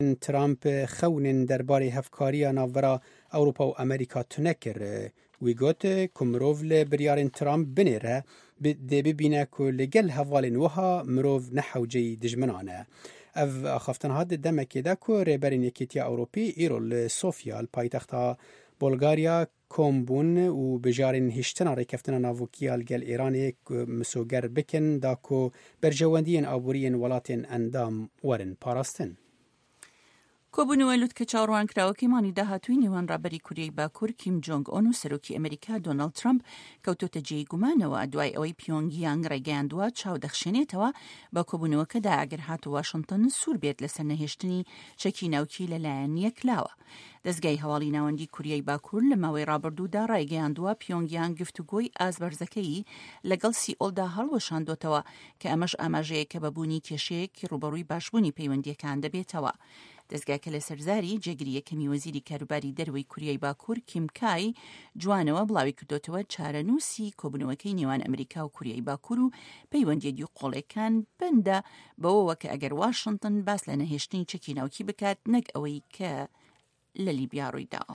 ترامپ خونن درباره هفکاری ناورا اروپا و امریکا تنکر وی گوت کمروف لبریارن ترامپ بنیره دی ببینه که لگل هوالن وها مروف نحوجی دجمنانه. اف اخفتن هاد دمکی دا که ریبرین یکیتیا اوروپی ایرو لصوفیا الپایتختا بولغاریا کومبون و بجارن هشتنا ریکفتنا ناوکیا لگل ایرانی مسوگر بکن دا که برجواندین آبورین ولاتین اندام ورن پاراستن. کۆبوونەوە لوتکە چاڕوان کراوەکەیمانی داهاتووی نێوان ڕابەری کوریای باکوور کیم جۆنگ ئۆن و سەرۆکی ئەمریکا دۆناڵد ترامپ کەوتۆتە جێی گومانەوە دوای ئەوەی پیۆنگیانگ ڕێگەیاندووە چاودەخشێنێتەوە بە کۆبوونەوەکەدا ئەگەر هاتو واشنگتن سوور بێت لەسەر نەهێشتنی چەکی ناوکی لەلایەن یەکلاوە. دەستگای هەواڵی ناوەندی کوریای باکوور لە ماوەی ڕابردوودا ڕێگەیاندووە پیۆنگیانگ گفتوگۆی ئازبەرزەکەی لەگەڵ سیئۆلدا هەڵوەشاندۆتەوە کە ئەمەش ئاماژەیە کە بەبوونی کێشەیەکی ڕوبەڕووی باشبوونی پەیوەندیەکان دەبێتەوە. دەستگاکە لە سەرزاری جێگیری یەکەمی وەزیری کاروباری دەروەی کوریای باکوور کیم کای جوانەوە بڵاوی کردوتەوە چارەنووسی کۆبوونەوەکەی نێوان ئەمریکا و کوریای باکوور و پەیوەندیە دیوقۆڵەکان بندە بەوەوە کە ئەگەر واشنگتن باس لە نەهێشتنی چەکی ناوکی بکات نەک ئەوەی کە لە لیبیا ڕوویداوە.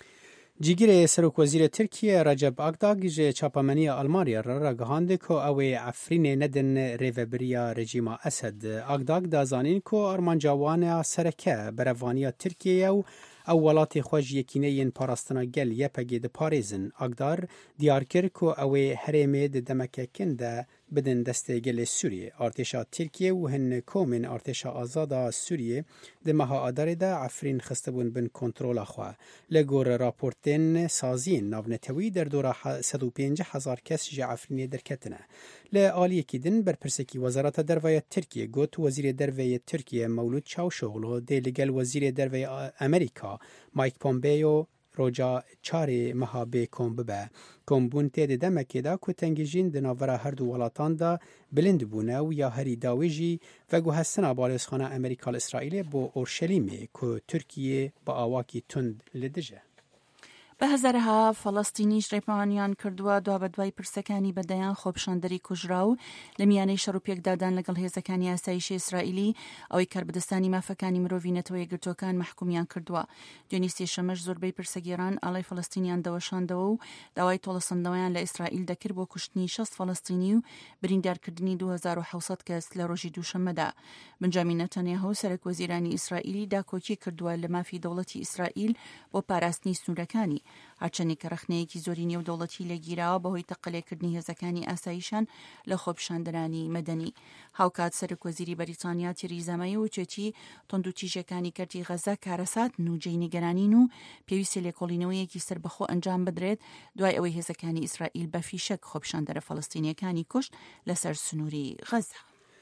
جیگیر سروک وزیر ترکیه رجب اکداگ جه چاپمنی آلمانیا را گهانده که اوی عفرین ندن ریوبریا رژیم اسد. اکداگ دازانین که ارمانجوان سرکه بروانی ترکیه و اولات خوش یکینه پاراستنا گل یپگید پاریزن. اکدار دیار کرد که اوی حرمه دمکه کنده بدن دسته گل سوریه. ارتشا ترکیه و هن کومن ارتشا آزادا سوریه دمها آداره دا عفرین خستبون بن کنترول خواه. لگور راپورتین سازین ناونتوی در دورا 150,000 کس جا عفرین درکتنه. لآلیه کدن برپرسکی وزارت دروی ترکیه گوت وزیر دروی ترکیه مولود چاوشوغلو دی لگل وزیر دروی امریکا مایک پومپیو روجا چاری مهابه کومبه کومبون تید دمکی دا که تنگیجین دناورا هر دو ولاتان دا بلند بونه و یا هری داویجی و گو هستنا بالسخانه امریکا اسرائیل با اورشلیمه که ترکیه با آواکی تند لدجه. بە هەزارها فەڵەستینیش ڕێپەوانیان کردووە دوا بە دوای پرسەکانی بەدەیان خۆپشاندەری کوژرا و لە میانەی شەڕ و پێکدادان لەگەڵ هێزەکانی ئاسایشی ئیسرائیلی ئەوەی کاربەدەستانی مافەکانی مرۆڤی نەتەوە یەکگرتووەکان محکومیان کردووە. دوێنی سێشەمەش زۆربەی پرسەگێران ئاڵای فەڵەستینیان دەوەشاندەوە و داوای تۆڵەسەندنەوەیان لە ئیسرائیل دەکرد بۆ کوشتنی 60 فەڵەستینی و بریندارکردنی 2700 کەس لە ڕۆژی دووشەممەدا. بنجامین نەتەنیاهو سەرۆک وەزیرانی ئیسرائیلی داکۆکی کردووە لە مافی دەوڵەتی ئیسرائیل بۆ پاراستنی سنوورەکانی. هرچەندی کە ڕخنەیەکی زۆری نێودەوڵەتی لەگیراوە بەهۆی تەقلێکردنی هێزەکانی ئاساییشان لە خۆپیشاندنانی مەدەنی. هاوکات سەرۆک وەزیری بەریتانیا تێریزا مەی وچێتی تۆندوتیژەکانی کەرتی غەزە کارەساتن و جێی نیگەرانین و پێویستە لێکۆڵینەوەیەکی سەربەخۆ ئەنجام بدرێت دوای ئەوەی هێزەکانی ئیسرائیل بە فیشەک خۆپیشاندەرە فەڵەستینیەکانی کوشت لەسەر سنووری غەزە.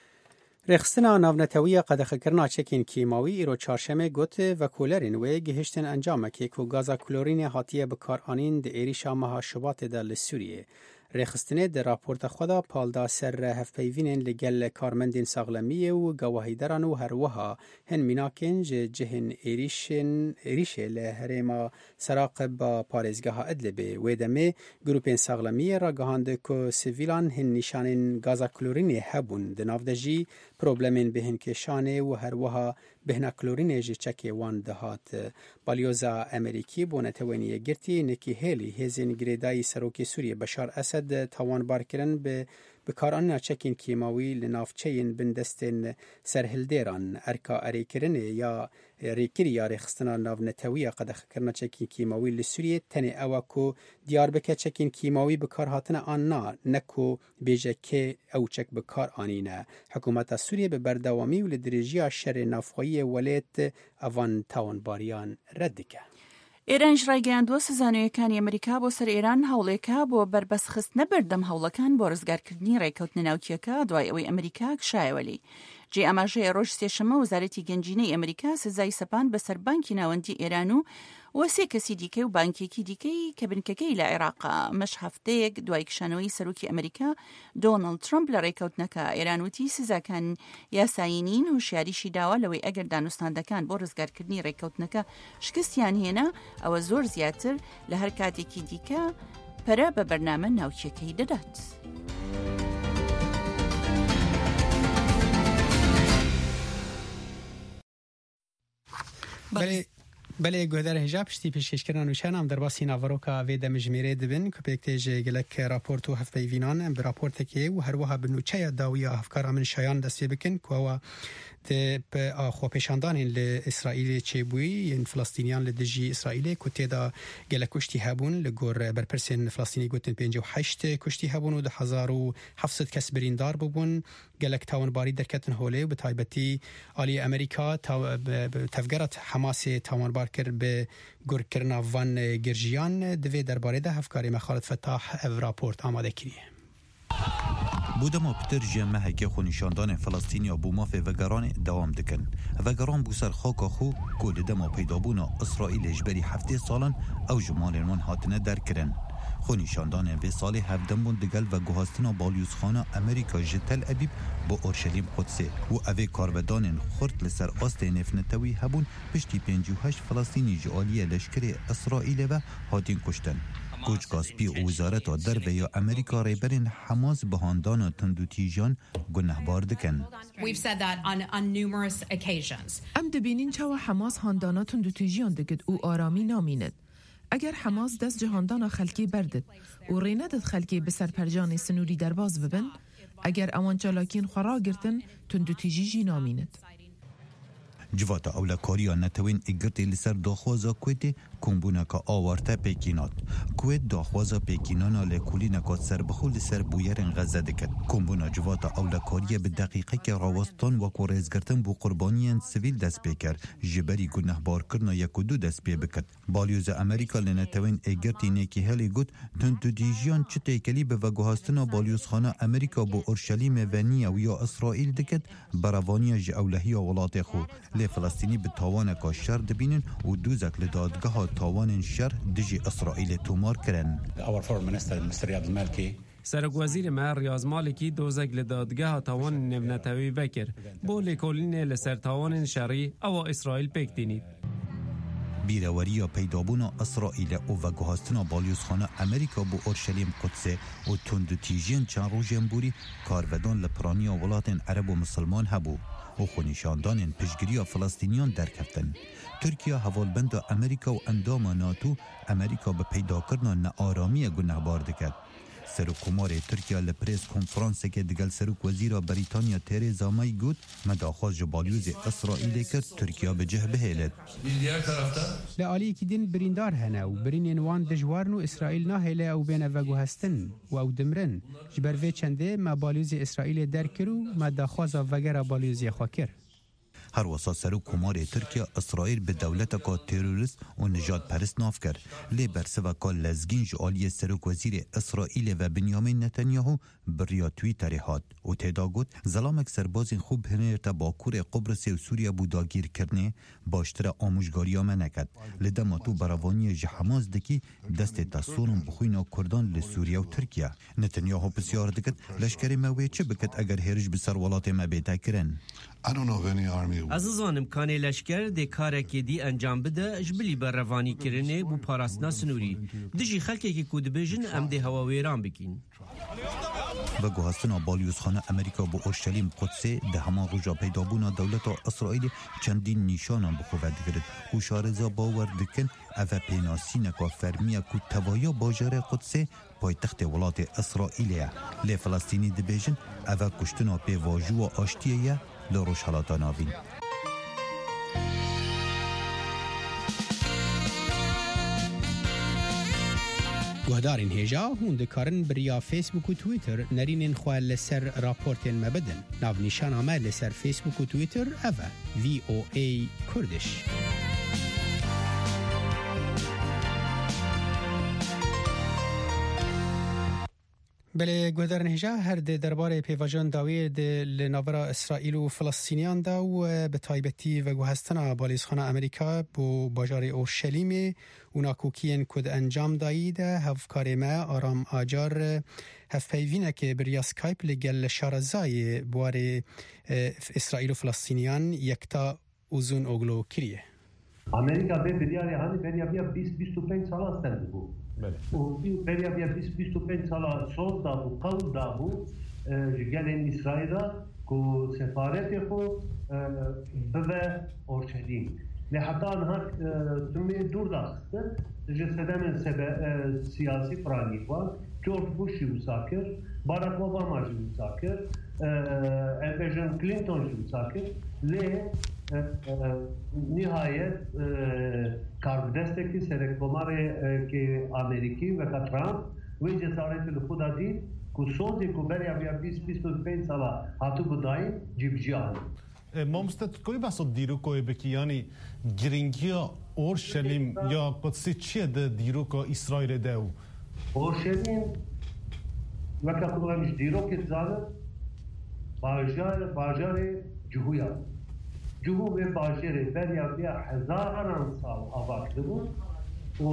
رخصتنا ناونتوی قدخکرنا چکین کیماوی ایرو چارشمه گوت و کولرین و گهشتن انجام که گازا کلورین هاتیه بکار آنین د ایریشا مها شبات دل سوریه. رخصتنه در راپورت خدا پالدا سر هفپیوینن لگل کارمندین ساغلمیه و گواهیدران و هروها هن میناکن جهن ایریشه لهرما سراق با پارزگاه ادلبه و دمه گروپین ساغلمیه را گهانده که سیویلان هن نشانین گازا کلورین هبون دنافدجی پروبلمین بهن کشانه و هروها بهنا کلورین جی چکی وان دهات. بالیوزا امریکی بونتوانیه گرتی نکی هیلی هزین گریدای سروکی سوریه بشار اسد توان بارکرن به بکاران چکین کیماوی لنافچین بندستن سرهلدیران ارکا اریکرن یا ریکری یا رخصتنا ناونتوی قدخ کرنا چکین کیماوی لسوریه تنه اوکو دیار بکه چکین کیماوی بکار هاتن آننا نکو بیجه که او چک بکار آنینه. حکومت سوریه به بردوامی و لدرجی شر نافخوی ولیت اوان تاون باریان ردکه. ئێرانش ڕایگەیاندووە سزانویەکانی ئەمریکا بۆ سەر ئێران هەوڵێکە بۆ بربەسخستنە بەردەم هەوڵەکان بۆ ڕزگارکردنی ڕێکەوتنە ناوچیەکە دوای ئەوەی ئەمریکا کشایەوەلی. جێ ئاماژەیە ڕۆژ سێشەمە وەزارەتی گەنجینەی ئەمریکا سزای سەپاند بەسەر بانکی ناوەندی ئێران و سێ کەسی دیکە و بانکێکی دیکەی کە بنکەکەی لە عێراقا مەش هەفتەیەک دوای کشانەوەی سەرۆکی ئەمریکا دۆناڵد ترامپ لە ڕێکەوتنەکە ئێران وتی سزاکان یاسایینین هوشیاریشی داوە لەوەی ئەگەر دانوستاندەکان بۆ ڕزگارکردنی ڕێکەوتنەکە شکستیان هێنا ئەوە زۆر زیاتر لە هەر کاتێکی دیکە پەرە بە بەرنامە ناوچیەکەی دەدات. بله گودر هجاب پشتی پیشکشکران و شنم در باسی ناوروکا وی دم جمیره دبن که پیکتیج گلک راپورتو هفت بیوینان به راپورت که و هر وها بنوچه داوی افکار من شایان دستی بکن که هوا به خو پیشاندان لإسرائیل چبوی ان فلسطینیان لدجی اسرائیل کوته دا گله کشتی هبون لگور برپرسن فلسطینی گوتن 58 کشتی هبون و 1700 کس بریندار ببون گلک تاون باری درکتن هوله و به تایبتی عالی امریکا تفگرت حماس تاون بار کر به گور کرنا وان گرجیان دوی درباره ده هفکاری مخالط فتاح او راپورت آماده کریه بودما پتر جمعه که خونیشاندان فلسطینیا بوماف وگران دوام دکن وگران بو سر خاکا خو کود دما پیدابونا اسرائیل جبری 7 سالن او جمالنون هاتنه در کرن خونیشاندان و سال 17 دگل و گوهستنا بالیوزخانه امریکا جتل ابیب با اورشلیم قدسه و اوه کاربدان خورد لسر آست نفنتوی هبون پشتی 58 فلسطینی جعالی لشکر اسرائیل و هاتین کشتن کوچ کاسپی و وزارت در و یا امریکا ریبرین حماس بهاندان و تندوتیجان گنهبار دکن. ام دبینین چاو حماس هاندانا تندوتیجان دکد او آرامی نامیند. اگر حماس دست جهاندانا خلکی بردد و ریندد خلکی بسر پرجان سنوری در باز ببن، اگر اوان چالاکین خورا گرتن تندوتیجی نامیند. جوات اولا کاریا نتوین اگرتی لسر داخوازا کویت کمبونکا آوارتا پیکینات کویت داخوازا پیکینانا لکولینکا سر بخول لسر بویرن غزه دکت کمبونا جوات اولا کاریا به دقیقه که راوستان و کورزگرتن بو قربانیان سویل دست پیکر جبری گناه بار کرنا یکو دو دست پی بکت بالیوز امریکا لنتوین اگرتی نیکی هلی گود تندو دیجیان چه تیکلی به وگوهاستنا بالیوز خانه امریکا بو اورشلیم ونیا و یا اسرائیل دکت براوانی جاولهی ولات خو فلسطینی به تاوان کا شر دبینن و دوزک لدادگاه تاوان شر دجی اسرائیل تومار کرن. سرک وزیر ما ریاض مالکی دوزک لدادگاه تاوان نونتوی وکر بو لکولین لسر تاوان شری او اسرائیل پکتینید. بیراوریا پیدابونا اسرائیل و وگوهاستنا بالیوزخانه امریکا بو اورشلیم قدسه و تندوتیجین چند رو جنبوری کارودان لپرانیا ولاتن عرب و مسلمان هبو و خونیشاندان پشگیری فلسطینیان درکفتن. ترکیه حوالبند امریکا و اندام ناتو امریکا به پیدا کردن ناآرامی گنهبار دکد. سرک کمار ترکیه لپریس کنفرانس که دگل سرک وزیر بریتانیا تریزا می گفت مداخواست جبالیوز اسرائیل که ترکیه به جه بهیلد. لعالی که دین بریندار هنه و برین وان دجوارن و اسرائیل ناهیله او بین وگو هستن و او دمرن جبر وی چنده ما بالیوز اسرائیل درکرو مداخواست وگر بالیوزی خواکر. هر وسا سرک کمار ترکیه اسرائیل به دولت کا تروریست و نجات پرست ناف کرد. لی برسوا کا لزگین جعالی سرک وزیر اسرائیل و بنیامین نتانیاهو بریا تویتر هات و تدا گوت زلامک سربازین خوب هنر تا باکور قبرس و سوریه بوداگیر کرنه باشتر آموزگاریا منکد. لدما تو براوانی جحماز دکی دست تصورم بخوینا کردان لسوریه و ترکیه. نتانیاهو بسیار دکت لشکر موی چه بکت اگر هرج بسر ولات ما بیتا کرن. از زانم کانی لشکر دی کارکی دی انجام بده جبلی بر روانی کرنه بو پاراستنا سنوری دجی خلکی که کود بیجن ام دی هوا ویران بکین و گوهستنا بالیوزخانه امریکا با اورشلیم قدسه ده همان روژا پیدابونا دولت اسرائیل چندین نیشانان بخواد گرد و شارزا باور دکن اوه پیناسینکا فرمیه که توایا باجر قدسه پایتخت ولات اسرائیلیه لی فلسطینی دی بیجن اوه کشتنا پی واجو و آشتیه لروش حالاتا ناوین. گهدارین هجا هوند کارن بریا فیسبوک و تویتر نرینین خواه لسر راپورتین مبدن. ناو نشان آمه لسر فیسبوک و تویتر اوه VOA کردش. بله گهدارن هجا هر ده درباره پیواجان داوی ده لناورا اسرائیل و فلسطینیان دا و به تایبتی و گوهستنا بالیزخانه امریکا بو باجار اورشلیم و ناکوکین کد انجام داییده هفکار ما آرام آجار هفپیوینه که بریا سکایپ لگل شارزای بوار اسرائیل و فلسطینیان یکتا اوزون اوگلو کریه. امریکا به بیاری همی بریا 20-25 سال هستند بود. و بریا 20-25 سال صوت دا بود قول دا بود جگل اسرائیل که سفارت خود به اورشلیم لحتى أنها تمي دور داخل جسدا من سياسي فرانيكوان جورج بوش مساكر باراك اوباما مساكر امبرجن كلينتون مساكر ليه نهاية كاردستكي سرقماري كي أمريكي وكترامب وجسارة الخدا دي كوسوزي كوبريا بيا 20-25 سالة هاتو بداي جيبجيان مامستت کوی بحث دیروکای بکی یعنی گرینگیا اورشلیم یا قدسی چیه ده دیروکا اسرائیل دو؟ اورشلیم وقتی خودمش دیروک زاده باجار جهویا جهو به باجار بریا بیا هزاران سال آباد بود و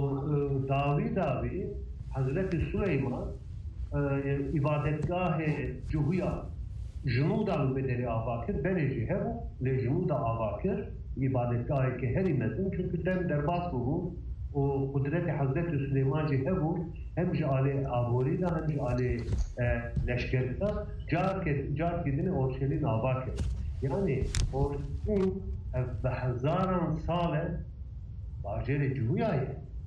داوی حضرت سلیمان عبادتگاه جهویا جنودا بدری آواکر برجی هر لی جنودا آواکر عبادتگاهی که هری مزن çünkü dem درباس بود و قدرت حضرت سلیمان جی هر هم جاله آوری دا هم جاله لشکر دا جار کدین اورشلیم آواکر yani اورشلیم به هزاران ساله باجر جویایی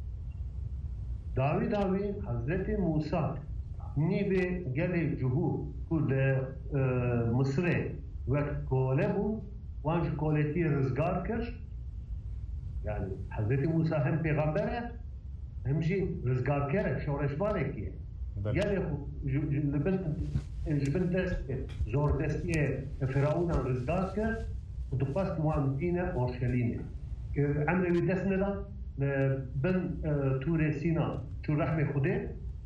داوی حضرت موسی نیبه گلی جهو كل مصر وقت كولبو وانش كولتي رزقار كرش يعني حضرت موسى هم پیغمبره هم جي رزقار كره شورش باركيه يعني جبن دست زور دستيه فرعون رزقار كر ودقاس معامدين اورشليم عمرو دسنا ده بن تور سينا تو رحمه خده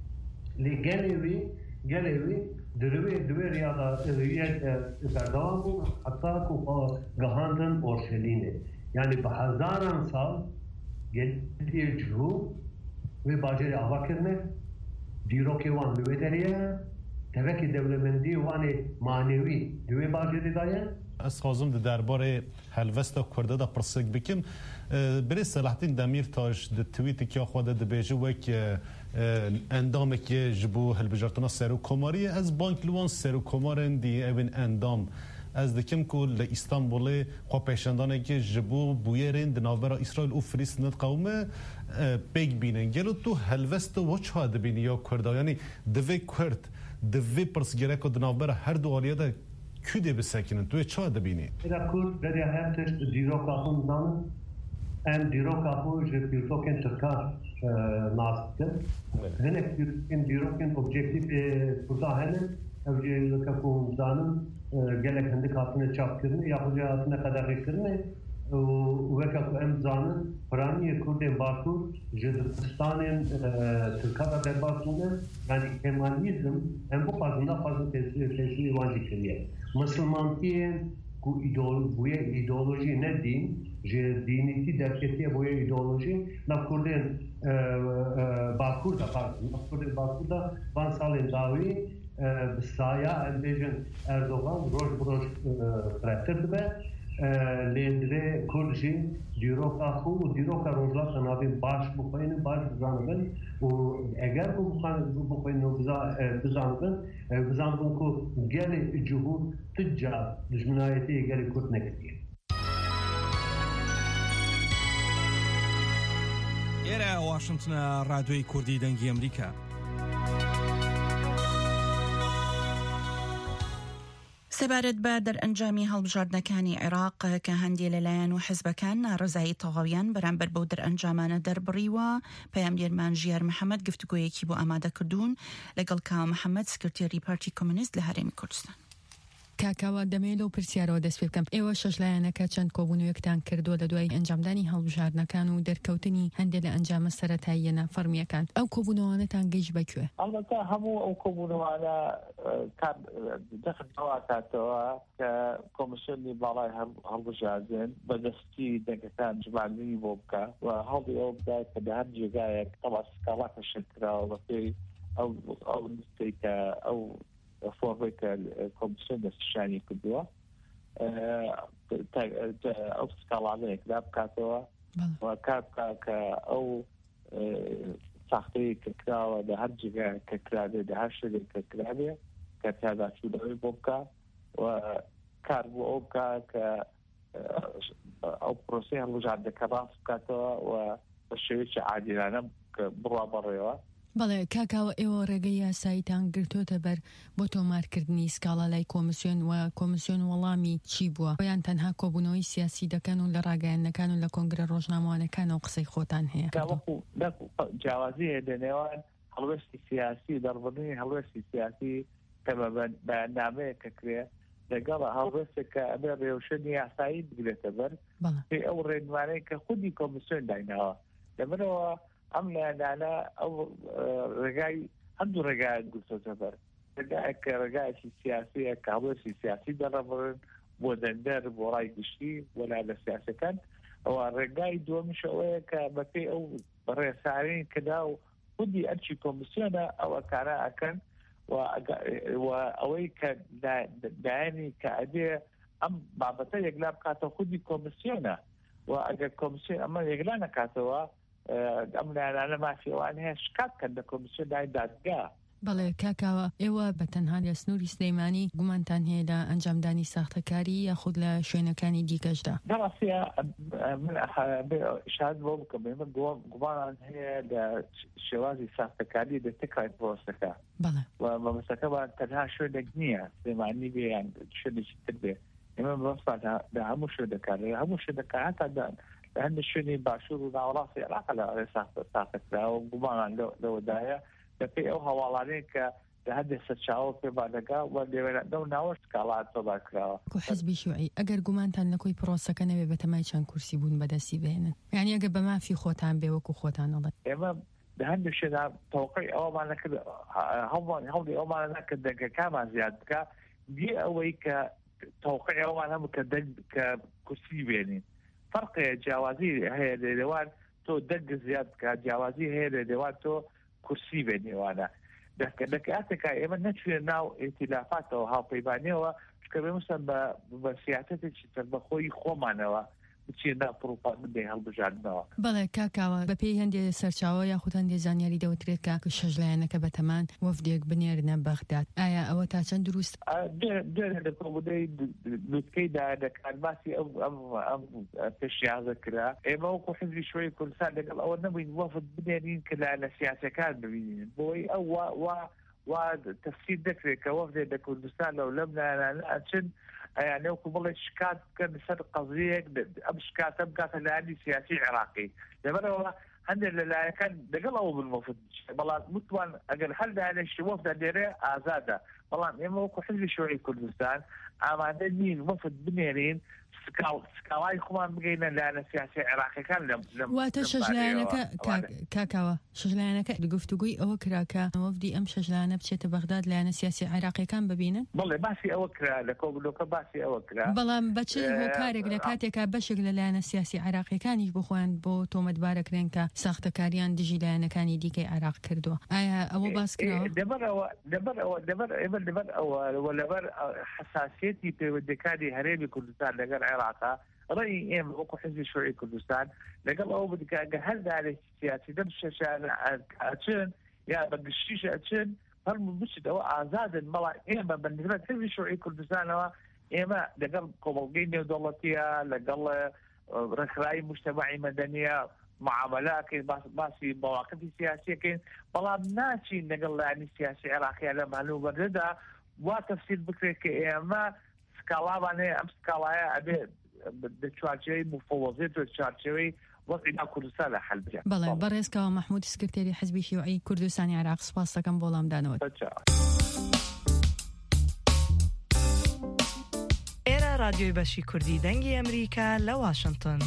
لجلوي دوی ریاضا بردوام بود حتی که گهاندن اورشلینه یعنی به هزاران سال گلی جهو و باجر آوا کرنه دیروکی وان دوی دریه تبکی دولمندی وان معنوی دوی باجر دایه از خازم درباره هلوستا کرده دا پرسک بکم بری صلاحتین دمیر تاش د توییتی که خواده دبیجه وک اندام که جبو هلبجارتنا سرو کماری از بانک لوان سرو کمارن دی اوین اندام از دکم که لإستانبول خواه پیشندانه که جبو بویرین دنابرا اسرائیل و فلسطین قومه بیگ بینن گلو تو هلوست و چه دبینی یا کرده یعنی دوی کرد دوی پرسگره که دنابرا هر دو آلیه ده کده بسکنن توی چه دبینی؟ اینا کرد داری هرتش دیرو کافون زانن ام دیرو کافون جه پیرتوکن ترکار ناستن هنه دیروکن اوبجکتیف kurda hene evce kafum zanın gelek hendi katına çap kirne yapıcı hatına kadar kirne ve kafu em zanın Praniye Kurdên Bakur Jidistanên Türkada derbasında yani Kemalizm em bu fazla tesiri vancı kiriye Müslümantiyen ku ideoloji ne din je diniti derketiye boya ideoloji na Kurdên Bakur'da van salên dawî bi saya em bêjin Erdogan roj bi roj firehtir dibe lê divê Kurd jî dîroka xwe û dîroka rojhilata navê baş bixwînin baş bizanibin û eger bixwînin û bizanibin ku gelê cihû tica dijminayetê gelê Kurd nekiriye. ئێرە واشنگتنە ڕادیۆی کوردی دەنگی ئەمریکا. سەبارەت بە دەرئەنجامی هەڵبژاردنەکانی عێراق کە هەندێک لەلایەن و حیزبەکان ناڕەزایی تەواویان بەرامبەر بەو دەرئەنجامانە دەربڕیوە پەیامگەرمان ژیار محەممەد گفتوگۆیەکی بۆ ئامادە کردوون لەگەڵ کاو محەممەد سکرتێری پارتی کۆمونیست لە هەرێمی کوردستان. کاکاوە دەمێت و پرسیارەوە دەست پێ بکەم ئێوە شەشلایەنەکە چەند کۆبوونەوەیەکتان کردووە لە دوای ئەنجامدانی هەڵبژاردنەکان و دەرکەوتنی هەندێک لە ئەنجامە سەرەتاییە نافەرمیەکان ئەو کۆبوونەوەتان گەیشت بەکوێ؟ ئەڵبەتە هەموو ئەو کۆبوونەوانە دەخنەوەکاتەوە کە کۆمسیۆنی باڵای هەڵبژاردن بەدەستی دەنگەکان جماندنی بۆ بکە و هەڵی ئەو بدات کە بە هەر جێگایەک سکاڵاکە شکراوە بە پێی ئەو نستەی کە ئەو فۆڕێک کە کۆمسیۆن دەستشانی کردووە ئەو سکاڵانەیەکدا بکاتەوە و کار بکات کە ئەو ساختەیە کە کراوە لە هەر جێگایە کە کرابێ لە هەر شوێنێک کە کرابێ کە پیاداچوونەوەی بۆ بکات و کار بۆ ئەو بکات کە ئەو پرۆسی هەڵبژاردنەکە ڕاست بکاتەوە و بە شێوەیەکی عادلانە بڕوا بەڕێوە. بەڵێ کاکاوە ئێوە ڕێگەی یاساییتان گرتوۆتە بەر بۆ تۆمارکردنی سکاڵا لای کۆمیسیۆن و کۆمیسیۆن وەڵامی چی بووە؟ بۆیان تەنها کۆبوونەوەی سیاسی دەکەن و لە ڕاگەیاندنەکان و لە کۆنگرە ڕۆژنامەوانەکانەوە قسەی خۆتان هەیە؟ جیاوازی هەیە لەنێوان هەڵوێستی سیاسی دەڕبردنی هەڵوێستی سیاسی کە بە بەیاننامەیە کە کرێ لەگەڵ هەڵوێستێک کە ئەبێ ڕێوشێنی یاسایی بگرێتە بەر پێی ئەو ڕێنمانەی کە خودی کۆمیسیۆن دایناوە لەبەرەوە ئەم لایەنانە ئەو ڕێگای هەردوو ڕێگای گرتوۆتە بەر ڕێگایەکە ڕێگایەکی سیاسیە کە هەڵوێستی سیاسی دەڕەبڕن بۆ دەندەر بۆ ڕای گشتی بۆ لا لە سیاسەکان ئەوە ڕێگای دووەمیش ئەوەیە کە بەپێی ئەو ڕێسارین کەدا و خودی ئەرچی کۆمیسیۆنە ئەو ئەکارە ئەکەن و ئەوەی کە دایانی کە ئەدێ ئەم بابەتە یەکلا بکاتەوە خودی کۆمیسیۆنە و ئەگەر کۆمیسیۆن ئەمە یەکلا نەکاتەوە ئەم لایەنانە مافی ئەوان هەیە شکات کەن لە کۆمیسیۆن دای دادگا. بەڵێ کاکاوە ئێوە بە تەنها لە سنووری سلەیمانی گومانتان هەیە لە ئەنجامدانی ساختەکاری یاخود لە شوێنەکانی دیکەشدا؟ دەڕاستە من شاد بۆ بکەم من گومانان هەیە لە شێوازی ساختەکاری لە تکای پرۆسەکە و مەمەسەکەمان تەنها شوێنێک نییە سلەیمانی بێ یان شوێنێکی تر بێ ئێمە بەسپات لە هەموو شوێنەکان لە هەموو شوێنەکە هەتا لە هەندێک شوێنی باشوور و ناوەڕاستی عێراق لە ساختەکراوە گومانان لەوەدایە دەپێ ئەو هەواڵانەیە کە لە هەندێک سەرچاوە پێبانەکە و لەو ناوەشت کاڵات تۆبار کراوە. حزبی شیوعی ئەگەر گومانتان لەکۆی پرۆسەکە نەبێ بەتەمای چەند کورسی بوون بەدەستی بێنن یعنی ئەگەر بە مافی خۆتان بێ وەکو خۆتان دەڵێن ئێمە لە هەندێک شوێنە تەوقعی ئەومان نەکرد هەوڵی ئەومان نەکرد دەنگەکانمان زیاد بکە بێ ئەوەی کە تەوقعی ئەومان هەموو کە کورسی بێنین فەرقێ جیاوازی هەیە لە لێوان تۆ دەنگ زیاد بکە جیاوازی هەیە لە لێوان تۆ کورسی بێنێوانە دەکاتێکا ئێمە نەچوێن ناو ئێتیلافاتەوە هاوپەیمانیەوە چکە بێمەسەن بە سیاسەتێکی بەخۆی خۆمانەوە بچێندا پڕوپاندێ هەڵبژاردنەوە. بەڵێ کاکاوە بەپێی هەندێک سەرچاوە یاخود هەندێک زانیاری دەوترێت کە شەژلایەنەکە بەتەمان وەفدێک بنێرنە بەغداد ئایا ئەوە تا چەند دروست؟ دوێنێ لە کۆبوونەی لوتکەیدا دەکانباسی ئەم پێشیازە کرا ئێمە وەکو حزبی شوێی کوردستان لەگەڵ ئەوە نەبووین وەفد بنێرین کە لە سیاسەکان ببینین بۆی ئەو وا تەفسیر دەکرێت کە وەفدێک لە کوردستان لەو لەم لایەنانە ئەچن ئەیانێ وەکو بڵێ شکات بکەن سەر قەزیەک ئەم شکاتە بکاتە لایەنی سیاسی عێراقی لەبەرەوە هەندێک لەلایەکان لەگەڵ ئەوە بن وەفد بەڵام متوان ئەگەر هەر لایەنێکی وەفدە لێرە ئازادە بەڵام ئێمە وەکو حزبی شوێی کوردستان ئامادە نین وەفد بنێرین سکاڵای خۆمان بگەینە لایەنە سیاسی عێراقیەکان واتە شەژلایەنەکە کاکاوە شەژلایەنەکە گفتوگوی ئەوە کراکە وەفدی ئەم شەژلایەنە بچێتە بەغداد لایەنە سیاسی عێراقیەکان ببینن؟ بەڵێ باسی ئەوە کرا لە کۆبوونەوەکە باسی ئەوە کرا بەڵام بەچێ هۆکارێک لە کاتێکا بەشێک لە لایەنە سیاسی عێراقیەکانیش بخۆیان بۆ تۆمەتبارەکرێن کە ساختەکاریان دژی لایەنەکانی دیکەی عێراق کردووە ئایا ئەوە باس کراوە؟ لەبەر حساسیەتی پەیوەندیەکانی هەرێمی کوردستان لەگەڵ عێراقا ڕێی ئێمە وەکو حزبی شوێی کوردستان لەگەڵ ئەوە بکە ئەگەر هەر دارێکی سیاسی دەم شەشان ئەچن یا بە گشتیش ئەچن هەرموو بچێت ئەوە ئازادن بەڵام ئێمە بە نسبەت حزبی شوێی کوردستانەوە ئێمە لەگەڵ کۆمەڵگەی نێودەوڵەتیە لەگەڵ ڕێکخراوی موجتەمەعی مەدەنیە معاملەکەین باسی مواقفی سیاسیەکەین بەڵام ناچین لەگەڵ لایەنی سیاسی عێراقیە لە مالوو بەردەدا وا تەفسیر بکرێت کە ئێمە سکاڵاوان هەیە ئەم سکاڵایە ئەبێ چوارچێوەی مفەوەزێت و چوارچێوەی وەزعی ناو کوردستان لە حەل بکرێت. بەڵێ بەڕێزکەوە مەحموود سکرتێری حزبی شیوعی کوردستانی عێراق سپاس دەکەم بۆ وەڵامدانەوە. ئێرە رادیۆی بەشی کوردی دەنگی ئەمریکا لە واشنگتن.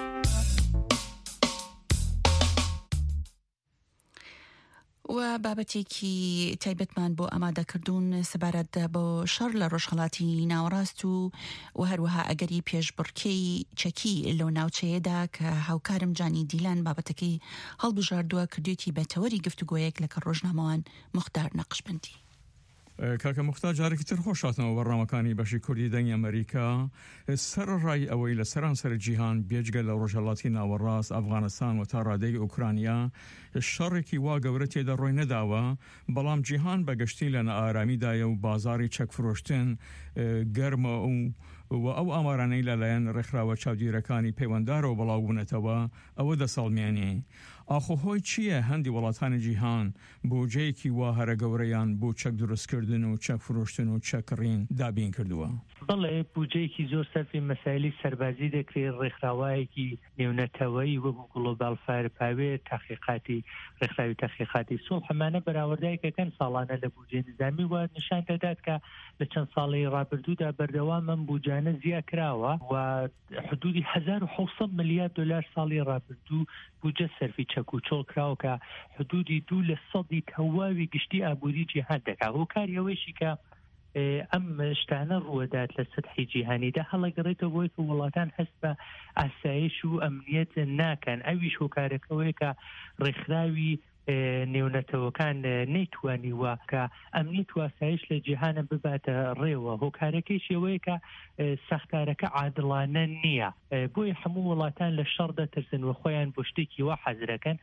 و بابەتێکی تایبەتمان بۆ ئامادەکردوون سەبارەت بۆ شەڕ لە ڕۆژهەڵاتی ناوەڕاست و هەروەها ئەگەری پێشبڕکێی چەکی لەو ناوچەیەدا کە هاوکارم جانی دیلان بابەتەکەی هەڵبژاردووە کردوێتی بەتەوەری گفتوگۆیەک لەکە ڕۆژنامەوان مختار نەقشبندی. کاکە مختار جارێکی تر خۆشاتنەوە بەڕامەکانی بەشی کوردی دەنگی ئەمریکا سەر ڕای ئەوەی لە سەرانسەر جیهان بێجگە لە ڕۆژهەڵاتی ناوەڕاست ئەفغانستان و تا ڕادەی ئوکرانیا شەڕێکی وا گەورە تێدا ڕۆی نەداوە بەڵام جیهان بەگشتی لە نەئارامیدایە و بازاری چەکفرۆشتن گەرمە و و ئەو ئامارانەی لەلایەن ڕێکخراوە چاودێرەکانی پەیوەنددارەوە بەڵاوبوونەتەوە ئەوە دەسەڵمێنێ. ئاخۆهۆی چییە هەندی وڵاتانی جیهان بودجەیەکی وا هەرە گەورەیان بۆ چەک دروستکردن و چەک فرۆشتن و چەکڕین دابین کردووە؟ بەڵێ بودجەیەکی زۆر سەرفی مەسایلی سەربازی دەکرێت ڕێکخراوایەکی نێونەتەوەی وەکو گلۆبال فایر پاوێ تاقیقاتی ڕێکخراوی تاقیقاتی سوڵح هەمانە بەراوردایەکەکەن ساڵانە لە بودجێ نظامی وە نیشان دەدات کە لە چەند ساڵی ڕابردوودا بەردەوام ئەم بودجانە زیاد کراوە و حدودی 1700 ملیارد دلار ساڵی ڕابردوو بودجە سەرفی چەک و چۆڵ کراوە کە حدودی 2% تەواوی گشتی ئابووری جیهان دەکات. هۆکاری ئەوەیشی کە ئەم شتانە ڕوەدات لە سەتحی جیهانیدا هەڵەگەڕێتەوە بۆی کە وڵاتان هەست بە ئاسایش و ئەمنیەت ناکەن. ئەویش هۆکارەکەوەیە کە ڕێکخراوی نێونەتەوەکان نەیتوانیوە کە ئەمنیەت و ئاسایش لە جیهانە بباتە ڕێوە. هۆکارەکەی شێوەیە کە سەختارەکە عادڵانە نییە، بۆی هەموو وڵاتان لە شەڕ دەترسن و خۆیان بۆ شتێکی وا حەزرەکەن.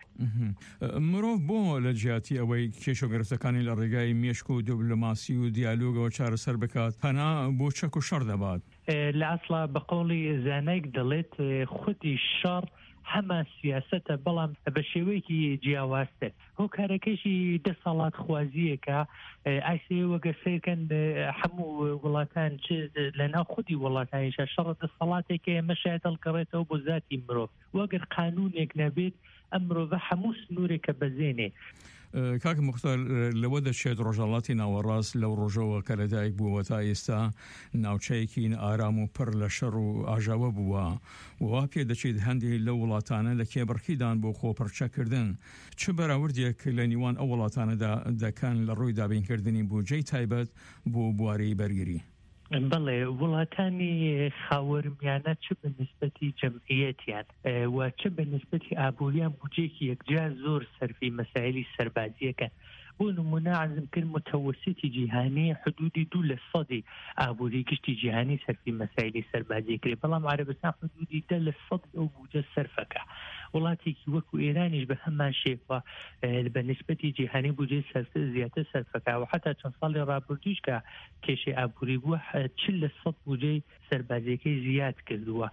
مرۆڤ بۆ لە جیاتی ئەوەی کێشەگرفتەکانی لە ڕێگای مێشک و دیبلۆماسی و دیالۆگەوە چارەسەر بکات پەنا بۆ چەک و شەڕ دەبات؟ لە ئەسڵا بە قۆڵی زانایك دەڵێت خودی شەڕ هەمان سیاسەتە بەڵام بە شێوەیەکی جیاوازتر. هۆکارەکەشی 10 ساڵات خوازیەکە ئایسێ وەگە سیرکەن هەموو وڵاتان لە ناو خودی وڵاتانیشە شەڕ 10 ساڵاتێکە ئێمە شاید هەڵگەڕێتەوە بۆ ذاتی مرۆڤ. وەگەر قانونێک نەبێت ئەم مرۆڤە هەموو سنوورێکە بەزێنێ. کاک مختار لەوە دەچێت ڕۆژهەڵاتی ناوەڕاست لەو ڕۆژەوە کە لەدایک بووە تا ئێستا ناوچەیەکی ئارام و پڕ لە شەڕ و ئاژاوە بووە وا پێ دەچێت هەندێک لە وڵاتانە لە کێبڕکیدان بۆ خۆپەرچەکردن. چ بەراوردێک لە نیوان ئەو وڵاتانەدا دەکەن لە ڕووی دابینکردنی بودجەی تایبەت بۆ بوارەی بەرگری؟ بەڵێ وڵاتانی خاوەرمیانە چ بە نسبەتی جەمعیەتیان و چ بە نسبەتی ئابووریان بودجێکی یەکجار زۆر سەرفی مەسایلی سەربازیەکە. بۆ نمونە عەرزم کرد متەوەسیتی جیهانی حدودی 2% ئابووری گشتی جیهانی سەرفی مەسایلی سەربازی کرێ، بەڵام عەرەبستان حدودی 10% ئەو بودجە سەرفەکە. وڵاتێکی وەکو ئێرانیش بە هەمان شێوە بە نسبەتی جیهانی بودجێ زیاتر سەرفەکە و حتا چەند ساڵی ڕابردووش کە کێشەی ئابووری بووە 40% بودجەی سەربازیەکەی زیاد کردووە.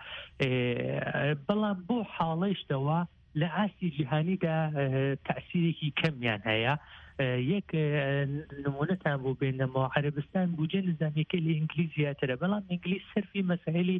بەڵام بۆ حاڵەیشتەوە لە ئاستی جیهانیدا تەئسیرێکی کەمیان هەیە. یەک نمونەتان بۆ بێنەمەوە عەرەبستان بودجە نظامیەکەی لە ئینگلیز زیاترە، بەڵام ئینگلیز سەرفی مەسائلی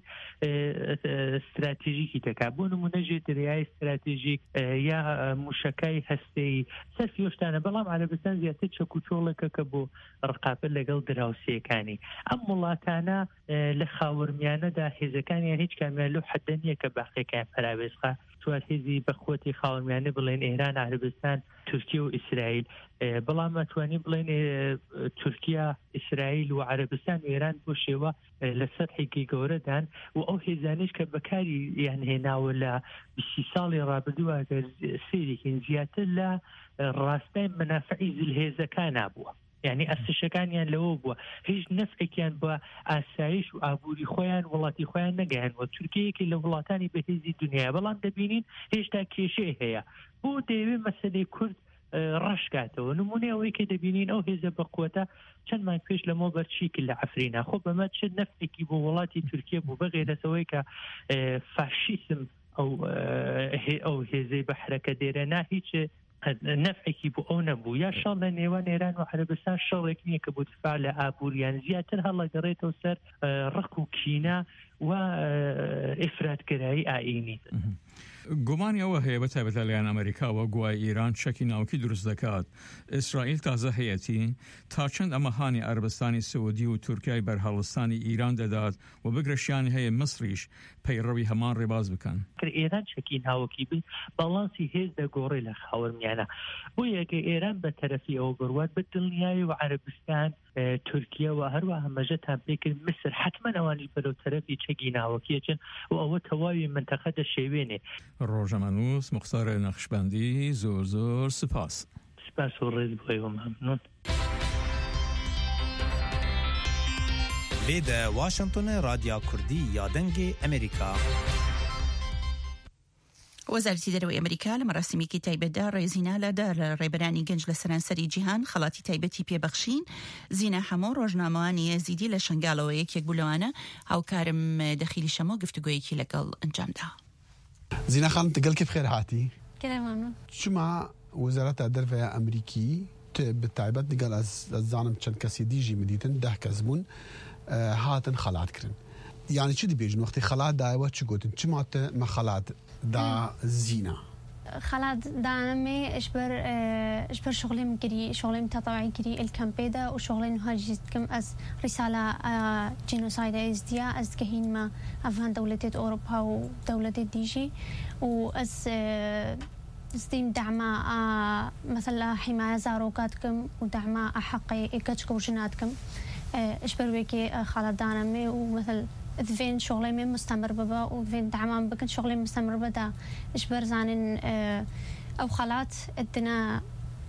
استراتیژیکی دەکات. بۆ نمونە ژێتریای استراتیژیک یا موشەکەی هەستەی سەرفی ئەوشتانە، بەڵام عەرەبستان زیاتر چەک و چۆڵەکە کە بۆ ڕقابەت لەگەڵ دراوسێکانی. ئەم وڵاتانە لە خاوەرمیانەدا هێزەکانیان هیچ کامیان لەو حەدە نییە کە باقیەکان پەراوێزخە. چوار هێزی بەخۆتی خاوەرمیانە بڵێن ئێران، عەرەبستان، تورکیە و ئیسرائیل، بەڵام ئەتوانی بڵێن تورکیا، ئیسرائیل و عەرەبستان و ئێران بۆ شێوە لە سەرحێکی گەورەدان و ئەو هێزانش کە بەکاری یان هێناوە لە 20 ساڵی ڕابردووە سێریکن زیاتر لە ڕاستای منافعی زلهێزەکان نبووە. یعنی ئەستشەکانیان لەوە بووە، هیچ نەفعێکیان بە ئاسایش و ئابووری خۆیان وڵاتی خۆیان نەگەیاندوە. تورکیەیەکی لە وڵاتانی بەهێزی دنیا، بەڵام دەبینین هێشتا کێشەی هەیە. بۆ دەیەوێت مەسەلەی کورد ڕەشکاتەوە. نمونەی ئەوەی کە دەبینین ئەو هێزە بەقووەتە چەند مانگ پێش لەمەوە بەرچیکرد لە عەفرینە. خۆ بەمە چ نەفعێکی بۆ وڵاتی تورکیە بوو بەغێرەتەوەی کە فاشیسم ئەو هێزەی بە حرەکە دێرەنا هیچ نەفعێکی بۆ ئەو نەبوو. یا شەڵ لە نێوان ئێران و عەرەبستان شەڕێک نییە کە بۆ دفاع لە ئابووریان زیاتر هەڵەگەڕێتەوە سەر ڕق و کینە و ئیفراتگەرایی ئاینی. گومانی ئەوە هەیە بەتایبەت لەلایەن ئەمریکاوە گوای ئیران چەکی ناوکی دروست دەکات. ئیسرائیل تازە هەیەتی تا چەند ئەمە هانی عەربستانی سعودی و تورکیای بەرهەڵستانی ئیران دەدات و بگرەشیانی هەیە مەسریش پەیڕەوی هەمان ڕێباز بکەن. ئێران چەکی ناوکی بێت بەڵانسی هێز دەگۆڕێ لە خاوەرمیانە. بۆ یەکە ئێران بە تەرەفی ئەوە بڕوات بە دڵنیایی و عەربستان، تورکیە و هەروە هەمەژەتان پێکرد مصر حتمما ئەوانش بەرەو تەرەفی چەکی ناوەکیەچن و ئەوە تەواوی منتەقە دەشێوێنێ. ڕۆژەمەنووس مختار نەخشبەندی زۆر زۆر سپاس. سپاس و ڕێز بۆیەوە مەمنون. لێدە واشنگتن رادیا کوردی یا دەنگی ئەمریکا. وەزارەتی دەرەوەی ئەمریکا لە مەراسیمێکی تایبەتدا ڕێزینالەدا لە ڕێبەرانی گەنج لە سەرانسەری جیهان خەڵاتی تایبەتی پێبەخشین. زینە هەموو ڕۆژنامەوانی یەزیدی لە شنگالەوە یەکێک بوو لەوانە هاوکارم دەخیلی شەمۆ گفتوگۆیەکی لەگەڵ ئەنجامدا. زینە خانم تقلكي بخير هاتي كلام ممنون. شما وزارة الدرفة أمريكي بالتعبت نقال الزانم كان كسي ديجي مديتن ده كزمون هاتن خلات كرن يعني شو دي بيجن وقت خلات دايوة شو قلتن شو ما خلات دا زينة خلات دانمي اشبر شغلي مكري شغلي متطوعي كري الكامبيدا وشغلي نهاجتكم از رسالة جينوسايد ازديا از كهين ما افان دولتي اوروبا ودولتي ديجي واز استيم دعم مثلا حماية زاروكاتكم ودعم حقي إكتشكم وجناتكم اشبر ويكي خالد دانمي ومثل فين شغلي من مستمر ببا وفين دعمان بكن شغلي مستمر بدا اشبر زانين او خالات ادنا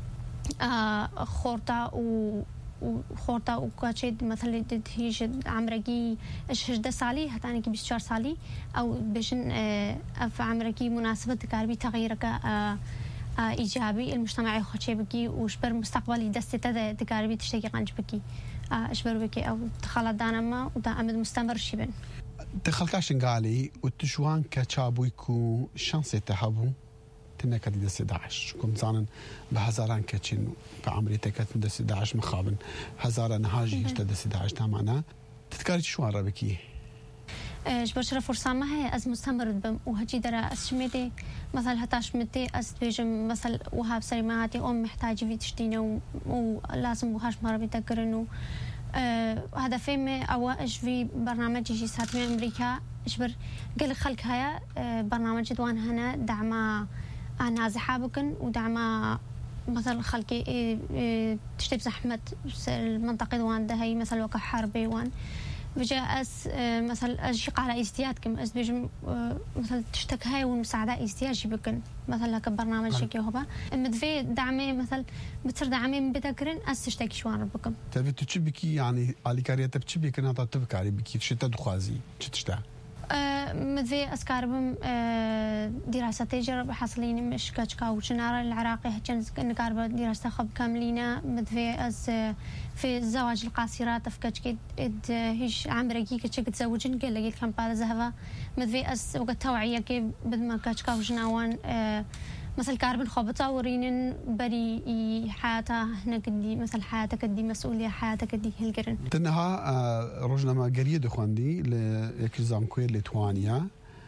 خورتا وخورتا وكاتشيد مثلا هيش عمركي اشهد سالي هتاني كي 24 سالي او بشن في عمركي مناسبة تكاربي تغييرك ايجابي المجتمع خوشي بكي وشبر مستقبلي دستة تكاربي تشتكي قنج بكي اشبر بكي او تخلط دانما ودا امد مستمر شبن تخلكاش نقالي وتشوان كتشابويكو شانسي تحبو تنك دي 11 كم زانن بهزاران كتشين بعمري تكت من 11 مخابن هزاران هاجي اشتد 11 تمانا تذكري شو عربكي جبر شرف فرصة ما هي از مستمر بم وهجي درا اسميتي مثلا هتاش متي از بيجم مثلا وهاب سليماتي محتاجة في تشتينه ولازم وهاش مرة بيتقرنه هدفي من أواج في برنامج جي سات من أمريكا إشبر قال خلق هيا برنامج دوان هنا دعم نازحة بكن ودعم مثلا خلقي تشتي بزحمة المنطقة دوان ده هي مثلا وقع حربي وان بجاء مثلا أشيق على ازديادكم أس بيجم مثلا تشتك هاي والمساعدة ازدياجي بكن مثلا كبرنامج شكل هبا مدفي دعمي مثلا بتصير دعمي من بتكرن أس تشتكي شو عن ربكم تبي تشبكي يعني على كارية تبي كنا تطبق على بكي تشتا دخازي تشتا مدفي أسكاربم دراسة تجربة حاصلين مش كاتشكا وشنارة العراقي هجن نكارب دراسة خب كاملينا مدفي أس في الزواج القاصرات أفكاتشكي هيش عمركي كتشك تزوجن قال لي كم بعد ذهبا مدفي أس وقت توعية كي بدما كاتشكا وشناوان مثل كاربن خبطة ورينن بري حياتها هنا كدي مثل حياتك كدي مسؤولية حياتك كدي هالقرن تنها رجنا قرية دخواندي ليكزام كوير لتوانيا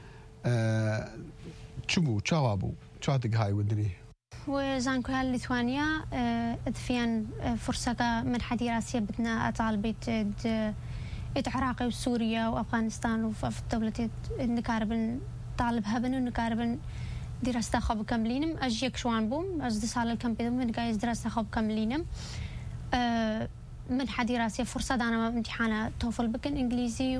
شبو شوابو شاتك هاي ودري وزان كوير لتوانيا ادفيان فرصة من حدي راسية بدنا أطالبت عراقي وسوريا وأفغانستان وفي الدولة نكاربن طالب هبن ونكاربن دراسة خب كاملينم أجيك شوان بوم أجلس على الكامبيوتر من جايز دراسة خب كاملينم من حدي راسي فرصة أنا امتحان توفل بكن إنجليزي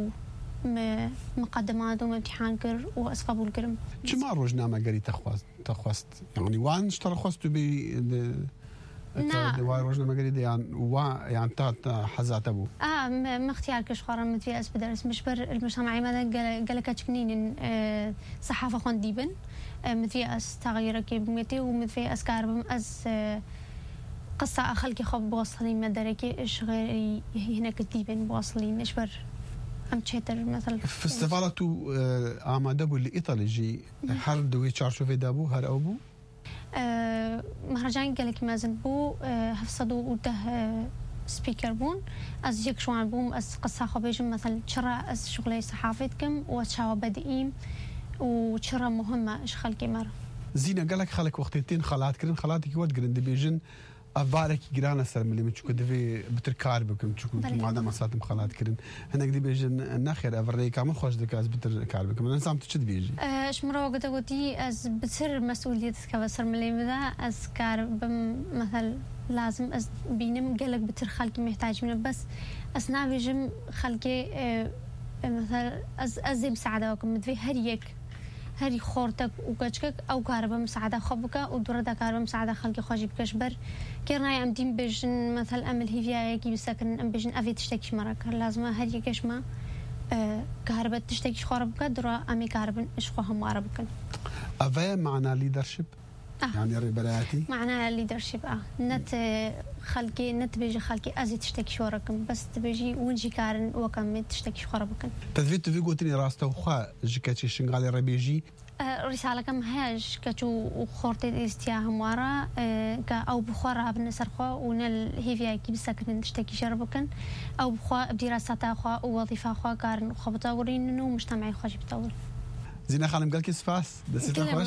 ومقدمات وامتحان كر وأسقبول كرم. شو ما رجنا ما قري تخواست يعني وان اشترى خواست بي واي رجنا ما قري يعني تات حزات أبو ما اختيار كشخارا متفي أس بدرس مش بر المجتمعي ماذا قال كاتشكنين صحافة خون ديبن متفي أس تغيير كيبمتي ومتفي أس كاربم أس قصة أخلكي خب بوصلين مدركي إيش غير هنا كتيبن بوصلين إيش بر أم تشتر مثلا في السفارة آمادة لإيطاليا جي هر دوي تشارشوفي دابو هر أبو مهرجان قالك مازن بو هفصدو وده سبيكر بون از يك شوان بوم از قصة خبيجم مثلا شرا از شغلي صحافتكم وشاو بدئيم وشرا مهمة اش خلقي مرة زينة قالك خلق وقتين خلات كرن خلاتك ود قرن دبيجن أفبارك جرانا سر ملي متشكو دفي بتركار بكم تشكو معدا مساتم خلات كرن هناك دبيجن ناخر أفرني كامل خوش دكاز بتركار بكم أنا سامت تشد بيجي شمرو قد قلتي از بتصير مسؤوليتك كبصر ملي مذا از كار مثل لازم از بينم قالك بتر خلقي محتاج منه بس أثناء بيجم خلقي مثلا از مساعدة وكم مدفي هريك هري خورتك وكشكك أو كاربا مساعدة خبك ودورة كاربا مساعدة خلقي خوشي بكشبر كيرنا يمدين بيجن مثلا أمل هيفيا كي بسكن أم بيجن أفي تشتكي مرك لازم هري كشما كاربا تشتكي خربك دورة أمي كاربا إيش خوهم عربكن أفا معنى ليدرشيب يعني الربراتي معناها ليدرشيب نت خلقي نت بيجي خلقي أزي تشتكي شوركم بس تبيجي ونجي كارن وكم تشتكي شوربكن تثبيت في قوتني راسته وخا جكاتي شنغالي ربيجي رسالة كم هاج كتو وخورتي استياهم ورا أو بخورها بالنسرخوا ونل هيفيا كي بسكن تشتكي شربكن أو بخوا بدراسات أخوا ووظيفة أخوا كارن وخا بتطورين إنه مجتمعي خاجي بتطور زينة خالم قال كيس فاس دسيت خوش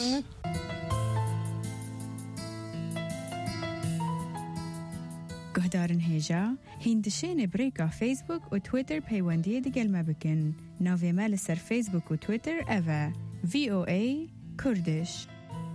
گهدارن هیجا هندشین بریکا فیسبوک و تویتر پیوندی دیگل ما بکن ناوی مال سر فیسبوک و تویتر اوه VOA کردش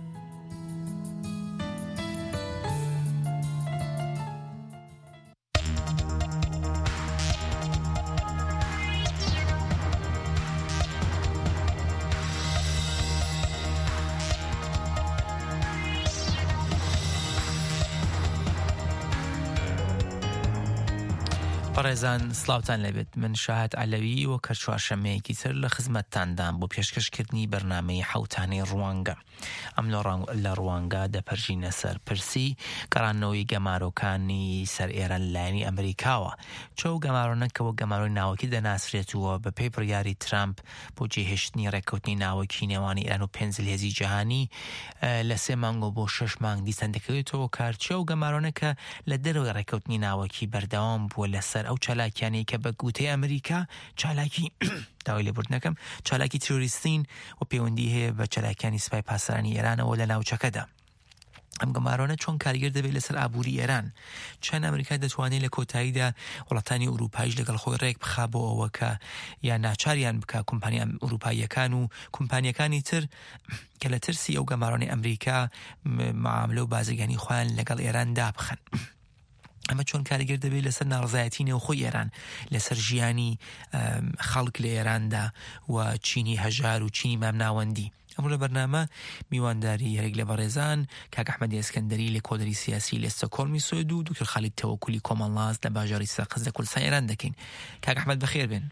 بەڕێزان سلااوتان لەبێت من شاهد علەوی و کە چوارشەمەیەکی تر لە خزمەتتاندام بۆ پێشکەشکردنی بەرنامەی حەوتانەی ڕوانگە ئەم لە ڕوانگە دەپەرژینە سەر پرسی گەڕانەوەی گەمارۆکانی سەر ئێران لایەنی ئەمریکاوە چۆ گەمارۆنەکەەوە گەمارۆی ناوەکی دەناسرێتەوە بە پێی بڕیاری ترامپ بۆ جێهێشتنی ڕێککەوتنی ناوەکی نێوانی ئێران و پێنجلهێزی جیهانی لە 3 مانگ بۆ 6 مانگ دیسان دەکەوێتەوە کارچێ و گەمارۆنەکە لە دەرەوەی ڕێککەوتنی ناوەکی بەردەوام بووە لەسەر ئەو چالاکیانی کە بە گوتەی ئەمریکا چالاکی داوای لێبوردنەکەم چالاکی تروریستین و پەیوەندی هەیە بە چالاکیانی سوپای پاسەرانی ئێرانەوە لە ناوچەکەدا. ئەم گەمارۆنە چۆن کارگر دەبێت لەسەر ئابووری ئێران چەند ئەمریکا دەتوانێت لە کۆتاییدا وڵاتانی ئوروپایش لەگەڵ خۆی ڕێک بخا بۆ ئەوە کە یان ناچاریان بکە کۆمپانیا ئوروپاییەکان و کۆمپانیەکانی تر کە لە ترسی ئەو گەمارۆنی ئەمریکا معاملە و بازرگانی خۆیان لەگەڵ ئێراندا بخەن. ئەمە چۆن کارگر دەبێت لەسەر ناڕزایەتی نێوخۆی ئێران لەسەر ژیانی خەڵک لە ئێراندا و چینی هەژار و چینی مامناوەندی. ئەمڕۆ لە بەرنامە میوانداری یەکێک لە بەڕێزان کاک ئەحمەدی ئەسکەندەری لە کۆدەری سیاسی لە ستۆکۆڵمی سوێد و دوکتۆر خالید تەوەکولی کۆمەڵاز لە باژاری سەرقەز لە کوردستان ئێران دەکەین. کاک ئەحمەد بەخێر بێن.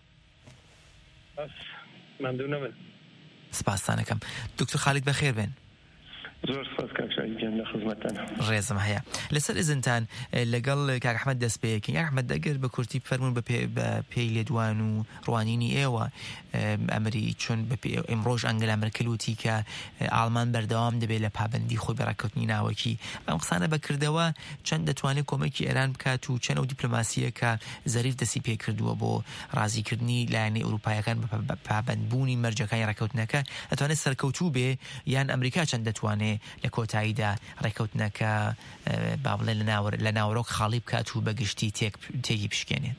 ممنونە من سپاسان دەکەم. دوکتۆر خالید بەخێر بێن. زۆر سپاس کاکشایی گیان لە خزمەتتانە. ڕێزم هەیە لەسەر ئێزنتان لەگەڵ کاک ئەحمەد دەست پێیەکەین. کاک ئەحمەد ئەگەر بە کورتی بفەرمون بە پێی لێدوان و ڕوانینی ئێوە ئەمری چۆن ئەمڕۆژ ئەنگلا مەرکلوتی کە ئاڵمان بەردەوام دەبێت لە پابەندی خۆی بەڕێککەوتنی ناوەکی ئەم قسانە بەکردەوە چەند دەتوانێت کۆمەکی ئێران بکات و چەند ئەو دیپلۆماسیە کە زەریف دەستی پێ کردووە بۆ ڕازیکردنی لایەنەی ئەوروپایەکان بە پابەندبوونی مەرجەکانی ڕێککەوتنەکە ئەتوانێت سەرکەوتوو بێ یان ئەمریکا چەند دەتوانێت لە کۆتاییدا ڕێککەوتنەکە با بڵێ لە ناوەڕۆک خاڵی بکات و بەگشتی تێکی پشکێنێت.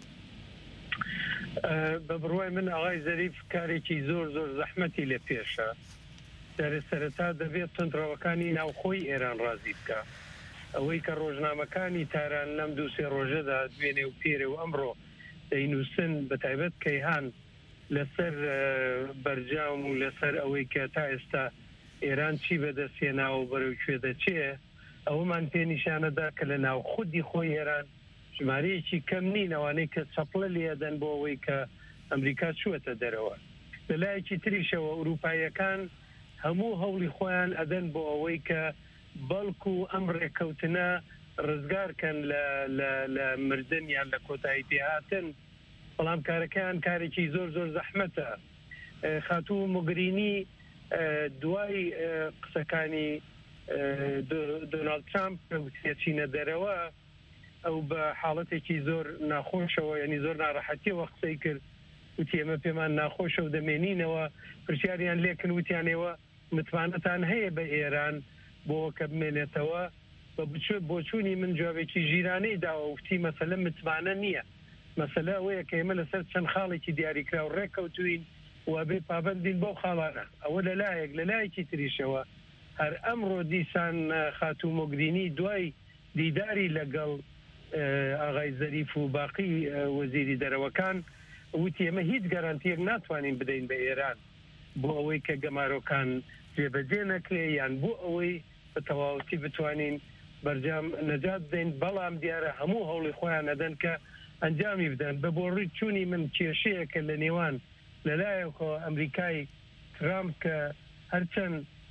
بە بڕوای من ئاغای زەریف کارێکی زۆر زەحمەتی لە پێشە سەرەتا دەبێت تندڕەوەکانی ناوخۆی ئێران ڕازی بکە ئەوەی کە ڕۆژنامەکانی تاران لەم 2-3 ڕۆژەدا دوێنێ و پێرێ و ئەمڕۆ دەینووسن بە تایبەت کەیهان لەسەر بەرجام و لەسەر ئەوەی کە تا ئێستا ئێران چی بەدەستێناوە بەرەو کوێ دەچێ ئەوەمان پێ نیشانەدا کە لە ناو خودی خۆی ئێران ژمارەیەکی کەم نین ئەوانەی کە چەپڵە لێدەن بۆ ئەوەی کە ئەمریکا چووەتە دەرەوە. لەلایەکی تریشەوە ئوروپایەکان هەموو هەوڵی خۆیان ئەدەن بۆ ئەوەی کە بەڵکو ئەم ڕێککەوتنە ڕزگارکەن لە مردن یان لە کۆتایی پێهاتن بەڵام کارەکەیان کارێکی زۆر زەحمەتە. خاتوو موگرینی دوای قسەکانی دۆناڵد ترامپ چینە دەرەوە ئەو بە حاڵەتێکی زۆر ناخۆشەوە ینی زۆر ناڕەحەتیەوە قسەی کرد وتی ئێمە پێمان ناخۆشە و دەمێنینەوە پرسیاریان لێکن وتیانەوە متمانەتان هەیە بە ئێران بۆ کە بمێنێتەوە بە بۆچوونی من جوابێکی ژیرانەی داوە وتی مەسەلە متمانە نییە مەسەلە ئەوەیە کە ئێمە لەسەر چەند خاڵێکی دیاریکرا و ڕێککەوتوین و بێ پابندین بەو خاڵانە ئەوە لەلایەکی تریشەوە هەر ئەمڕۆ دیسان خاتوو موگرینی دوای دیداری لەگەڵ ئاغای زەریف و باقی وەزیری دەرەوەکان وتی ئێمە هیچ گەرانتیەک ناتوانین بدەین بە ئێران بۆ ئەوەی کە گەمارۆکان جێبەجێ نەکرێ یان بۆ ئەوەی بە تەواوەتی بتوانین بەرجام نەجات بدەین بەڵام دیارە هەموو هەوڵی خۆیان ئەدەن کە ئەنجامی بدەن بە بۆ ڕووی چوونی من کێشەیەکە لە نێوان لەلایەکەوە ئەمریکای ترامپ کە هەرچەند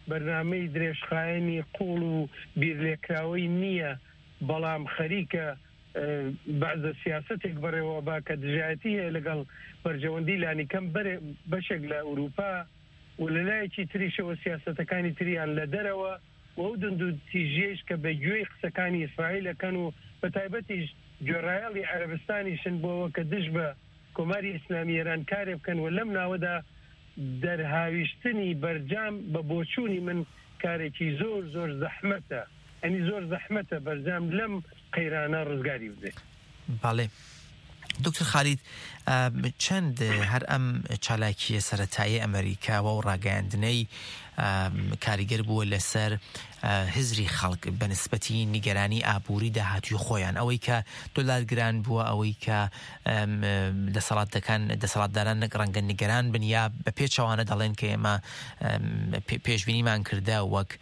بەرنامەی درێژخایەنی قوڵ و بیرلێکراوەی نییە بەڵام خەریکە بەعزە سیاستێک بەڕێوە با کە دژایەتی هەیە لەگەڵ بەرژەوەندی لانیکەم بەشێک لە ئوروپا و لەلایەکی تریشەوە سیاسەتەکانی تریان لە دەرەوە و ئەو دند و تیژێش کە بە گوێی قسەکانی ئیسرائیلەکەن و بە تایبەتیش گوێڕایەڵی عەرەبستانیشن بۆەوە کە دژ بە کۆماری ئیسلامی ئێران کارێ بکەن و لەم ناوەدا دەرهاویشتنی بەرجام بە بۆچوونی من کارێکی زۆر زۆر زەحمەتە ئەنی زۆر زەحمەتە بەرجام لەم قەیرانە ڕزگاری بدێت. باڵێ دکتۆر خالید چەند هەر ئەم چالاکیە سەرەتایی ئەمریکاوە و ڕاگەیاندنەی کاریگەر بووە لەسەر هزری خەڵک بە نسبەتی نیگەرانی ئابووری داهاتوی خۆیان ئەوەی کە دۆلار گران بووە ئەوەی کە دەسەڵاتداران ڕەنگە نیگەران بن یا بە پێچەوانە دەڵێن کە ئێمە پێشبینیمان کردە وەک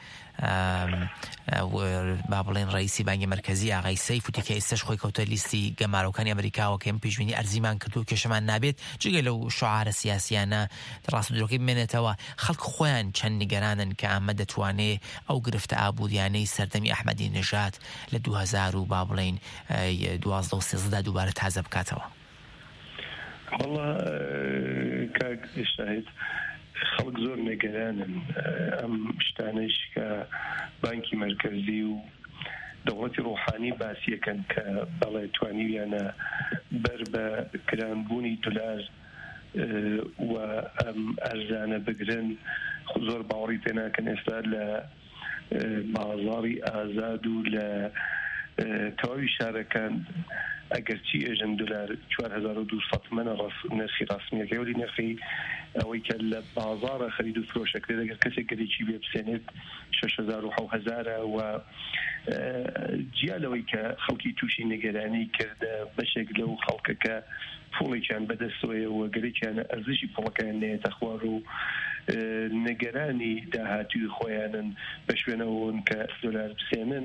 با بڵێن ڕئیسی بانگی مرکزی ئاغای سەیف وتی کە ئێستش خۆی کەوتە لیستی گەمارۆکانی ئەمریکاوە کە ئێمە پێشبینی ئەرزیمان کردو و کێشەمان نابێت جگە لەو شعارە سیاسیانە ڕاست درۆکەی بمێنێتەوە خەڵک خۆیان چەند نیگەرانن کە ئەمە دەتوانێت ئەو گرفتە ئابوووریانەی سەردەمی ئەحمەدی نژاد لە 2000 و با بڵێن 2013 دووبارە تازە بکاتەوە. والله کاک شاهد خەڵک زۆر نەگەرانن ئەم شتانەش کە بانکی مرکزی و دەوڵەتی ڕۆحانی باسیەکەن کە بەڵێ توانیویانە بەر بە گرانبوونی دولار و ئەم ئەرزانە بگرن زۆر باوەڕی پێ ناکەن ئێستا لە بازاڕی ئازاد و لە تەواوی شارەکان ئەگەرچی ئێژن دلار 4200 منە نرخی ڕاستمیەکەی ولی نرخی ئەوەی کە لە بازاڕە خەرید و فرۆشەکرێت ئەگەر کەسێک گەرێکی بێ بسێنێت 6000 و 7000 و جیالەوەی کە خەڵکی تووشی نیگەرانی کردە بەشێک لەو خەڵکەکە پوڵێکیان بەدەستەوەیە و گەرێکیانە ئەرزشی پوڵەکەیان نێتە خوار و نیگەرانی داهاتوی خۆیانن بە شوێنەوەن کە دۆلار بسێنن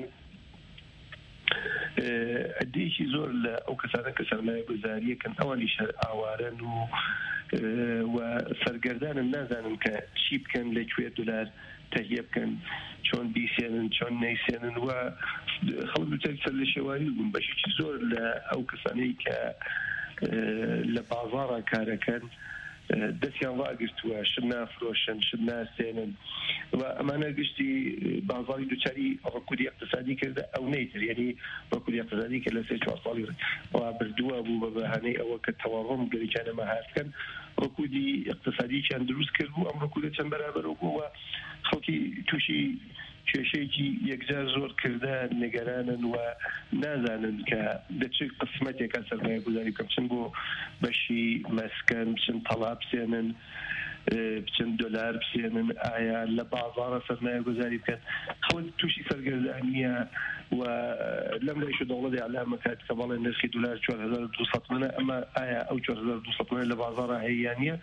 ئەدەیەکی زۆر لە ئەو کەسانە کە سەرمایە گوزاریەکەن ئەوانی شەر ئاوارن و سەرگەردانن نازانن کە چی بکەن لەکوێ دولار تەهیە بکەن چۆن بیسێنن چۆن نەیسێنن و خەڵک دووتەر سەر لە شێواری بوون بەشێکی زۆر لە ئەو کەسانەی کە لە بازاڕە کارەکەن دەستیان واگرتووە شت نافرۆشن شت ناسێنن و ئەمانە گشتی بازاڕی دووچاری ڕکودی اقتصادی کردە ئەو نەیتر یعنی ڕکودی اقتصادی کە لە 3-4 ساڵی ڕابردووە بوو بە بەهانەی ئەوە کە تەواڕۆم گەریکانە مەهارکەن ڕکودی اقتصادییان دروست کرد بوو ئەم ڕکودە چەند بەرابەرەوە بووە خەڵکی تووشی کێشەیەکی یەکجار زۆر کردە نیگەرانن و نازانن کە دەچێت قسمەتێکە سەرمایە گوزاری بکەن بچن بۆ بەشی مەسکەن بچن تەڵا بسێنن بچن دۆلار بسێنن ئایا لە بازاڕە سەرمایە گوزاری بکەن خەڵک تووشی سەرگەردانیە و لەم لایش دەوڵەتی ئەعلامە کات کە بەڵێ نرخی دولار 4200 منە ئەمە ئایا ئەو 4200 منە لە بازاڕە هەیەیانە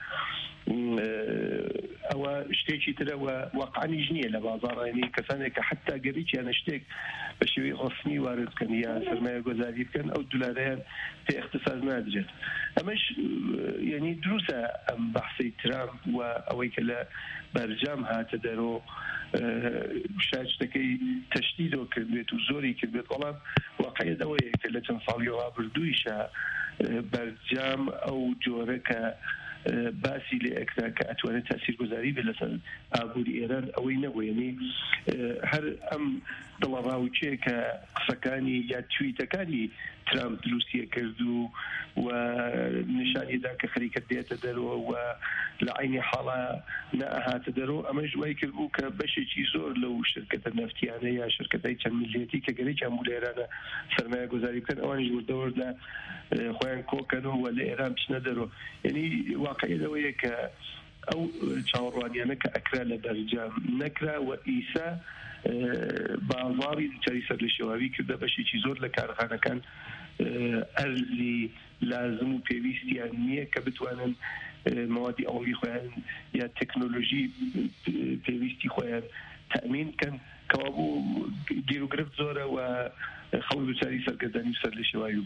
ئەوە شتێکی ترەوە واقعانیش نییە لە بازاڕانی کەسانێک کە حتا گەریکیانە شتێک بە شێوەی ڕسمی وارد بکەن یا سەرمایە گوزاری بکەن ئەو دولارەیان پێ اختصاص نادرێت ئەمەش یعنی دروستە ئەم بەحسی ترامپ و ئەوەی کە لە بەرجام هاتە دەرۆ شاید شتەکەی تەشدیدەوە کردبێت و زۆری کردبێت بەڵام واقعیت ئەوەیە کە لە چەند ساڵی ڕابردوویشە بەرجام ئەو جۆرە کە باسی لێ ئەکرا کە ئەتوانێت تاثیرگوزاری بێت لەسەر ئابووری ئێران ئەوەی نەبووێنی هەر ئەم دڵەڕاوچەیە کە قسەکانی یا تویتەکانی ترامپ دروستیە کرد و نیشانیدا کە خەریکەت دێتە دەرەوە و لە عینی حاڵە نەهاتە دەرەوە ئەمەش وای کرد بوو کە بەشێکی زۆر لەو شرکەتە نەفتیانە یا شرکەتەی چەند میلیەتی کە گەرێکیان بوو لە ئێرانە سەرمایە گوزاری بکەن ئەوانیش وردەوردە خۆیان کۆکەن و لە ئێران بچنە دەرەوە یعنی واقعیت ئەوەیە کە ئەو چاوەڕوانیانە کە ئەکرا لە بەرجام نەکرا و ئیسا بازاڕی دووچاری سەر لە شێواوی کردە بەشێکی زۆر لە کارخانەکان ئەرزی لازم و پێویستیان نییە کە بتوانن مەوادی ئەوڵی خۆیان یا تەکنۆلۆژی پێویستی خۆیان تەمین بکەن کەوا بوو گیر و گرفت زۆرە و خەڵک دووچاری سەرگەردانی سەر لە شێواوی بوون.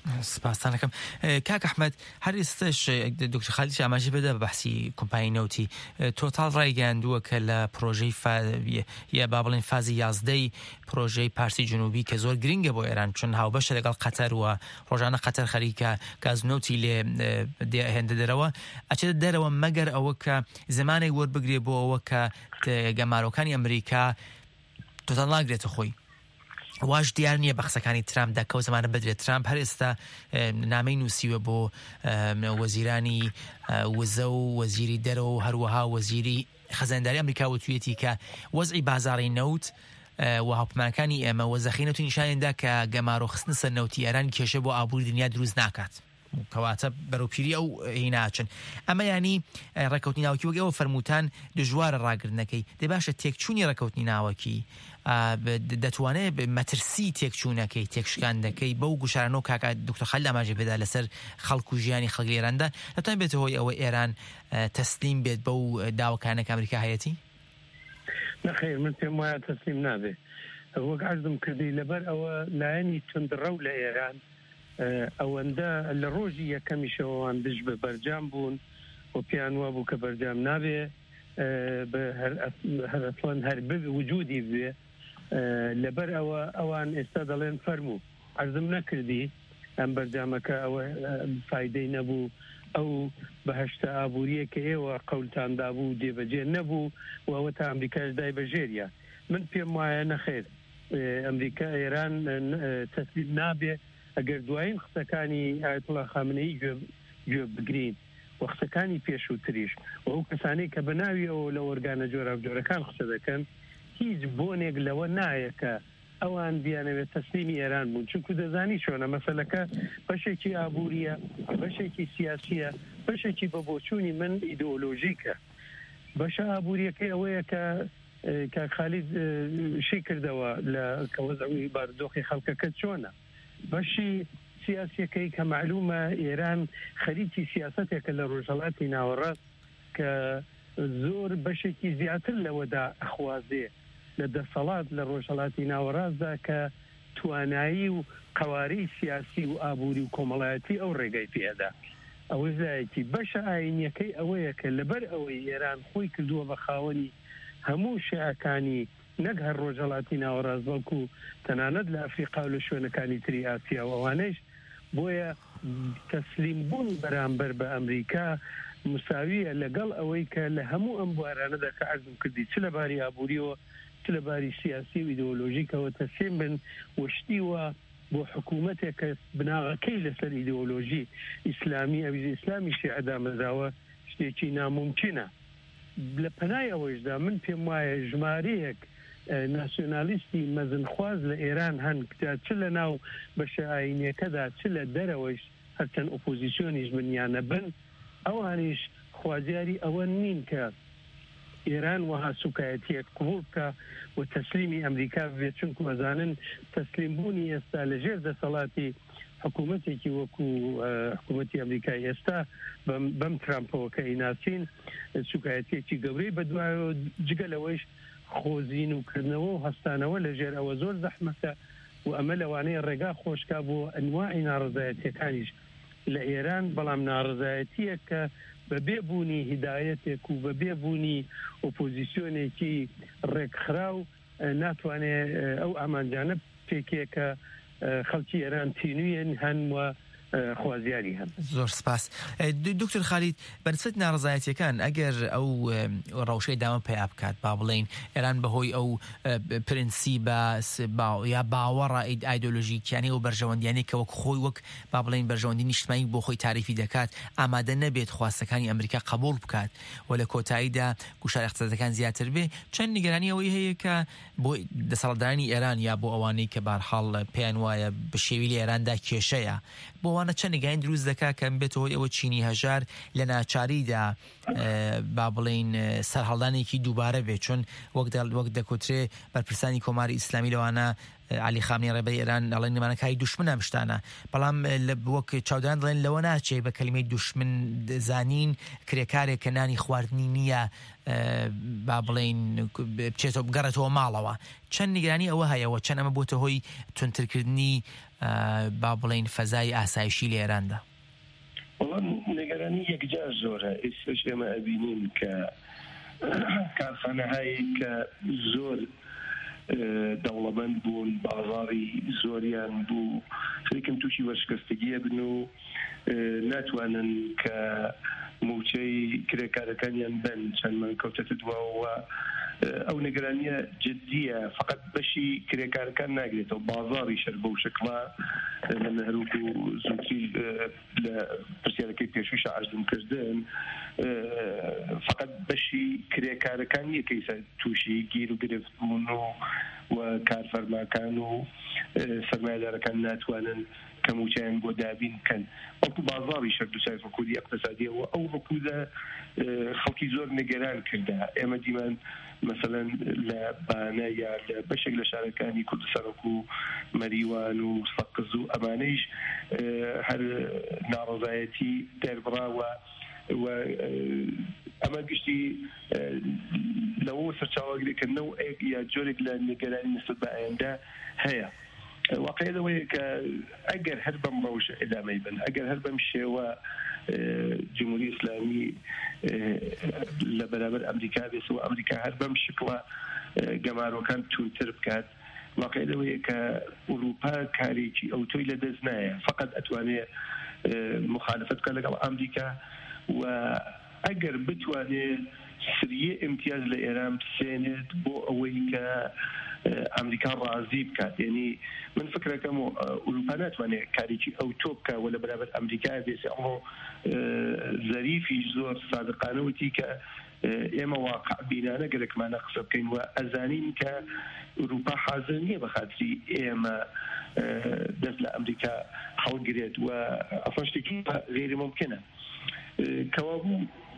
سپاسانەکەم کاک ئەحمەد هەر ئێستاش دکتۆر خالیدی ئاماژەی بەدە بە بەحسی کۆمپانیای نەوتی تۆتال ڕایگەیاندووە کە لە پرۆژەی یا با بڵێن فازی 11 پرۆژەی پارسی جنوبی کە زۆر گرنگە بۆ ئێران چون هاوبەشە لەگەڵ قەتەر و ڕۆژانە قەتەر خەریکە گازنەوتی لێ هێندە دەرەوە ئەچێتە دەرەوە مەگەر ئەوە کە زمانێک وەربگرێ بۆ ئەوە کە گەمارۆکانی ئەمریکا تۆتال ناگرێتە خۆی واش دیار نییە بە قسەکانی ترامپ دەکە و زمانە بدرێت ترامپ هەر ئێستا نامەی نووسیوە بۆ وەزیرانی وزە و وەزیری دەرەوە و هەروەها وەزیری خەزانداری ئەمریکا وتوێتی کە وەزعی بازاڕی نەوت و هاوپەیمانەکانی ئێمە وەزەخی نەوتی نیشانێندا کە گەمارۆ خستن سەر نەوتی ئێران کێشە بۆ ئابووری دنیا دروست ناکات کەواتە بەرەوپیری ئەو هیناچن ئەمە ینی ڕێکەوتنی ناوکی وەک ئەوە فەرموتان دژوارە ڕاگرنەکەی دەی باشە تێکچوونی ڕێکەوتنی ناوەکی دەتوانێت مەترسی تێکچوونەکەی تێکشکاندەکەی بەو گوشارانەوە کاکە دکتۆر خەلیل ئاماژەی بێدا لەسەر خەڵک و ژیانی خەڵکی ئێراندا دەتوانێت بێتە هۆی ئەوە ئێران تەسلیم بێت بەو داواکانێک ئەمریکا هەیەتی؟ نەخێر من پێم وایە تەسلیم نابێت وەک عەرزم کردی لەبەر ئەوە لایەنی تندڕەو لە ئێران ئەوەندە لە ڕۆژی یەکەمیشەوەوان دژ بە بەرجام بوون و پێیان وا بوو کە بەرجام نابێ هەر وجودی بێ لەبەر ئەوە ئەوان ئێستا دەڵێن فەرموو عەرزم نەکردی ئەم بەرجامەکە ئەوە فایدەی نەبوو ئەو بەهەشتە ئابووریە کە ئێوە قەولتاندا بوو دێبەجێ نەبوو و ئەوە تا ئەمریکاش دای بەژێریە من پێم وایە نەخێر ئەمریکا ئێران تەسلیم نابێ ئەگەر دوایین قسەکانی ئایەتوڵا خامنەیی گوێ بگرین و قسەکانی پێشووتریش و ئەو کەسانەی کە بەناوی ئەوە لە وەرگانە جۆراوجۆرەکان قسە دەکەن هیچ بۆنێک لەوە نایە کە ئەوان بیانەوێت تەسلیمی ئێران بوون چونکو دەزانی چۆنە مەسەلەکە بەشێکی ئابووریە بەشێکی سیاسیە بەشێکی بە بۆچوونی من ئیدئۆلۆژیکە بەشە ئابووریەکەی ئەوەیە کە خالید شی کردەوە لە کەوەزەوی بارودۆخی خەڵکەکە چۆنە بەشی سیاسیەکەی کە معلومە ئێران خەریکی سیاسەتێکە لە ڕۆژهەڵاتی ناوەڕاست کە زۆر بەشێکی زیاتر لەوەدا ئەخوازێ لە دەسەڵات لە ڕۆژهەڵاتی ناوەڕاستدا کە توانایی و قوارەی سیاسی و ئابووری و کۆمەڵایەتی ئەو ڕێگەی پێدا ئەوە زایەتی بەشە ئاینیەکەی ئەوەیە کە لەبەر ئەوەی ئێران خۆی کردووە بە خاوەنی هەموو شیعەکانی نەک هەر ڕۆژهەڵاتی ناوەڕاست بەڵکو تەنانەت لە ئەفریقا و لە شوێنەکانی تری ئاسیا و ئەوانەش بۆیە تەسلیم بوون بەرامبەر بە ئەمریکا مساویە لەگەڵ ئەوەی کە لە هەموو ئەم بوارانەدا کە عەرزم کردی چ لەباری ئابووریەوە چ لەباری سیاسی و ئیدئۆلۆژیکەوە تەسلیم بن وشتیوە بۆ حکوومەتێک کە بناغەکەی لەسەر ئیدئۆلۆژی ئیسلامی ئەویز ئیسلامی شیعەدا مەداوە شتێکی ناممکنە لە پەنای ئەوەشدا من پێم وایە ژمارەیەک ناسیۆنالیستی مەزنخواز لە ئێران هەن چ لە ناو بەشە ئاینیەکەدا چ لە دەرەوەش هەرچەند ئۆپۆزیسیۆنیش بنیانە بن ئەوانیش خوازیاری ئەوە نین کە ئێران وەها سوکایەتیەک قبول بکە و تەسلیمی ئەمریکا بێت چونکو ئەزانن تەسلیمبوونی ئێستا لەژێر دەسەڵاتی حکوومەتێکی وەکو حکوومەتی ئەمریکای ئێستا بەم ترامپەوە کە ئیناسین سوکایەتێکی گەورەی بەدوایەوە جگە لەوەیش خۆزین و کردنەوە و هەستانەوە لەژێر ئەوە زۆر زەحمەتە و ئەمە لەوانەیە ڕێگا خۆشکا بۆ ئەنواعی ناڕزایەتیەکانیش لە ئێران بەڵام ناڕزایەتیە کە بە بێبوونی هیدایەتێک و بە بێبوونی ئۆپۆزیسیۆنێکی ڕێکخراو ناتوانێت ئەو ئامانجانە پێکێکە خەڵکی ئێران تینویەن هەن و خوازیاری هەن. زۆر سپاس. دکتۆر خالید بەنسبەت ناڕزایەتیەکان ئەگەر ئەو ڕەوشەی داوام پێیا بکات با بڵێن ئێران بەهۆی ئەو پرینسیبە یا باوەڕە ئایدۆلۆژیکیانی و بەرژەوەندیانەی کە وەک خۆی وەک با بڵێن بەرژەوەندی نیشتمانی بۆ خۆی تاریفی دەکات ئامادە نەبێت خواستەکانی ئەمریکا قبول بکات و لە کۆتاییدا گوشار اقتصادەکان زیاتر بێ چەند نیگەرانی ئەوەی هەیە کە بۆ دەسەڵاتدارانی ئێران یا بۆ ئەوانەی کە بەرحاڵ پێیان وایە بە شێوی لە ئێراندا کێشەیە بۆ ئەوانە چەند نگاین دروست دەکات کە بێت هۆی ئەوە چینی هەژار لە ناچاریدا با بڵێن سەرهەڵدانێکی دووبارە بێت چون وەک دەکوترێ بەرپرسانی کۆماری ئیسلامی لەوانە علی خامنەی ڕێبەری ئێران دەڵێن نمانەکانی دوشمنە ئەم شتانە بەڵام وەک چاودان دەڵێن لەوە ناچێت بە کەلیمەی دوشمن زانین کرێکارێک کە نانی خواردنی نییە با بڵێن بچێتەوە بگەڕێتەوە ماڵەوە چەند نیگرانی ئەوە هەیەەوە چەند ئەمە بۆتە هۆی تونترکردنی با بڵێن فەزای ئاسایشی لە ئێراندا نیگەرانی یەکجار زۆرە ئێستش ئێمە ئەبینین کە کارخانەهایی کە زۆر دەوڵەمەند بوون بازاڕی زۆریان بوو خەریکم تووشی وەرشکەستگیە بن و ناتوانن کە موچەی کرێکارەکانیان بن چەندمان کەوتەتە دواوە ئەو نیگەرانیە جددیە فقط بەشی کرێکارەکان ناگرێتەوە بازاڕی شەر بەو شکڵە لە هەروک و زووتری لە پرسیارەکەی پێشووشە عەرزمکردن فقط بەشی کرێکارەکان یەکەی تووشی گیر و گرفت بوون و کارفەرماکان و سەرمایەدارەکان ناتوانن کەموچیان بۆ دابین بکەن وەکو بازاڕی شەر دووسای ڕکودی اقتصادیەوە ئەو ڕکودە خەڵکی زۆر نیگەران کردا ئێمە دیمان مثلا لە بانە یا لە بەشێک لە شارەکانی کوردستان وەکو مەریوان و سەقز و ئەمانەیش هەر ناڕەزایەتی دەربڕاوە و ئەمە گشتی لەوە سەرچاوەگرێکردنەوە یا جۆرێک لە نیگەرانی نسبەت بە ئایندا هەیە واقعی لەوەیە کە ئەگەر هەر بەم ڕەوشە ئێدامەی بن ئەگەر هەر بەم شێوە جمهوری ئیسلامی لە بەرابەر ئەمریکا بێت و ئەمریکا هەر بەم شکڵە گەمارۆکان تونتر بکات واقعی لەوەیە کە ئوروپا کارێکی ئەو تۆی لە دەست نایە فقط ئەتوانێت مخالفت بکات لەگەڵ ئەمریکا و ئەگەر بتوانێت سریە امتیاز لە ئێران بسێنێت بۆ ئەوەی کە ئەمریکا ڕازی بکات یعنی من فکرەکەم و ئوروپا ناتوانێت کارێکی ئەو تۆ بکە و لە بەرابەر ئەمریکا بێت ئەمڕۆ زەریفی زۆر سادقانەوتی کە ئێمە واقع بینانە گەرەکمانە قسە بکەین و ئەزانین کە ئوروپا حاضر نییە بە خاتری ئێمە دەست لە ئەمریکا هەڵگرێت و ئەفەن شتێکی غێری ممکنە کەوا بوو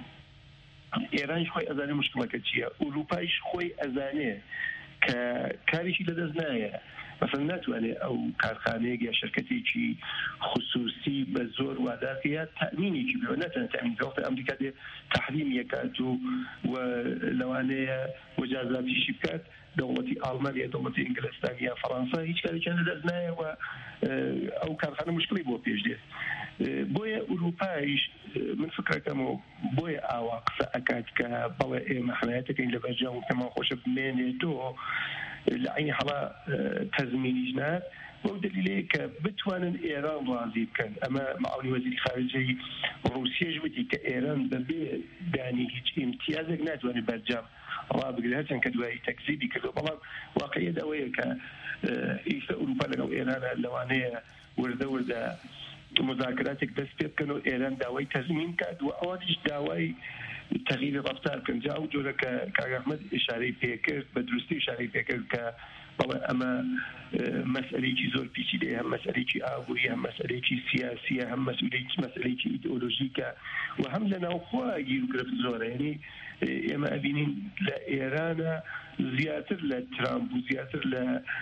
ئێرانش خۆی ئەزانێ مشکڵەکە چییە ئوروپایش خۆی ئەزانێ کە کاریشی لەدەست نایە مثلا ناتوانێت ئەو کارخانەیەک یا شرکتێکی خصوصی بە زۆر وادارکە تەمینێکی بێ ناتوانێت تەمین بکات ئەمریکا دێ تەحریمیەکات و لەوانەیە وەجازاتیشی بکات دەوڵەتی ئاڵمان یا دەوڵەتی ئینگلستان یا فەڕەنسا هیچ کارێکیان لەدەست نایە و ئەو کارخانە مشکڵی بۆ پێش دێت بۆیە ئوروپایش من فکرەکەم و بۆیە ئاوا قسە ئەکات کە بەڵێ ئێمە حمایەتەکەین لە بەرجام تەمان خۆشە بمێنێتەوە لە عینی حاڵا تەزمینیش نات بۆ دلیلەیە کە بتوانن ئێران ڕازی بکەن ئەمە معاونی وەزیری خارجەی ڕووسیەش وتی کە ئێران بەبێ دانی هیچ ئیمتیازێک ناتوانێت بەرجام ڕابگرێت هەرچەند کە دوایی تەکزیبی کردو بەڵام واقعیت ئەوەیە کە ئیستا ئوروپا لەگەڵ ئێرانە لەوانەیە وردە مذاکراتێک دەست پێ بکەن و ئێران داوای تەزمین کات و ئەوانیش داوای تغییری ڕفتار بکەن جا ئەو جۆرە کە کاک ئەحمەد ئیشارەی پێکرد بە دروستی ئیشارەی پێکرد کە بەڵێ ئەمە مەسئلەیەکی زۆر پیچیدەیە هەم مەسئلەیەکی ئابووری هەم مەسئلەیەکی سیاسیە هەم مەسئلەیەکی ئیدئۆلۆژیکە و هەم لە ناوخوا گیر و گرفت زۆرە یعنی ئێمە ئەبینین لە ئێرانە زیاتر لە ترامپ و زیاتر لە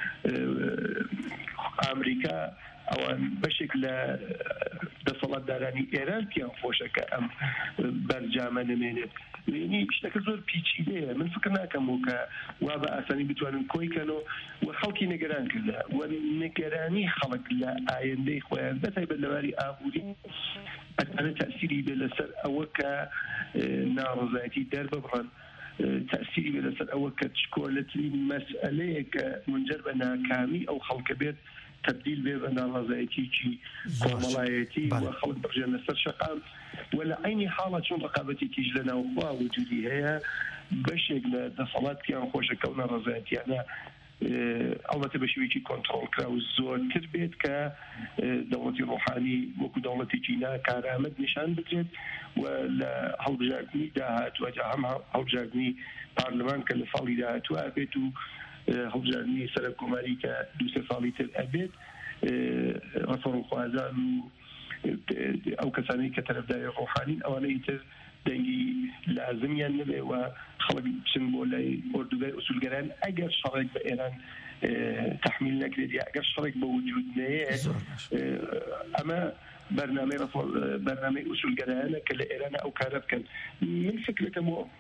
ئامریکا ئەوان بەشێک لە دەسەڵاتدارانی ئێران پیان خۆشە کە ئەم بەرجامە نمێنێت یعنی شتەکە زۆر پیچیدەیە من فکر ناکەم و کە وا بە ئاسانی بتوانن کۆیکەنەوە و خەڵکی نەگەران کردە و نەگەرانی خەڵک لە ئایندەی خۆیان بەتایبەت لەباری ئابووری ئەتوانێت تەئسیری بێ لەسەر ئەوە کە ناڕەزایەتی دەرببڕن تأثیری بێ لەسەر ئەوە کە چکۆلەترین مەسئلەیە کە منجەر بە ناکامی ئەو خەڵکە بێت تبدیل بێ بە ناڕازایەتیکی کۆمەڵایەتی و خەڵک بڕژێنە سەر شەقام و لە عینی حاڵە چون ڕقابەتێکیش لە ناوخوا وجودی هەیە بەشێک لە دەسەڵاتیان خۆشەکە و ناڕازایەتیانە ئەڵبەتە بە شێوەیەکی کۆنتڕۆڵ کرا و زۆرتر بێت کە دەوڵەتی ڕۆحانی وەکو دەوڵەتێکی ناکارآمەد نیشان بدرێت و لە هەڵبژاردننی داهاتووە هەم هەڵبژاردننی پارلەمان کە لە ساڵی داهاتووە بێت و هەڵبژاردننی سەرۆک کۆماری کە دوو سێ ساڵی تر ئەبێت ڕەفەڕوخوازان و ئەو کەسانی کە تەرەفداری ڕۆحانین ئەوانەی تر دەنگی لازمیان نبێ و خەڵک بچن بۆ لای ئۆردوگای ئوسولگەران ئەگەر شەڕێک بە ئێران تحمیل نەکرێت یا ئەگەر شەڕێک بە وجود نەیە ئەمە بەرنامەی ئوسولگەرانە کە لە ئێرانە ئەو کارە بکەن من فکرەکەم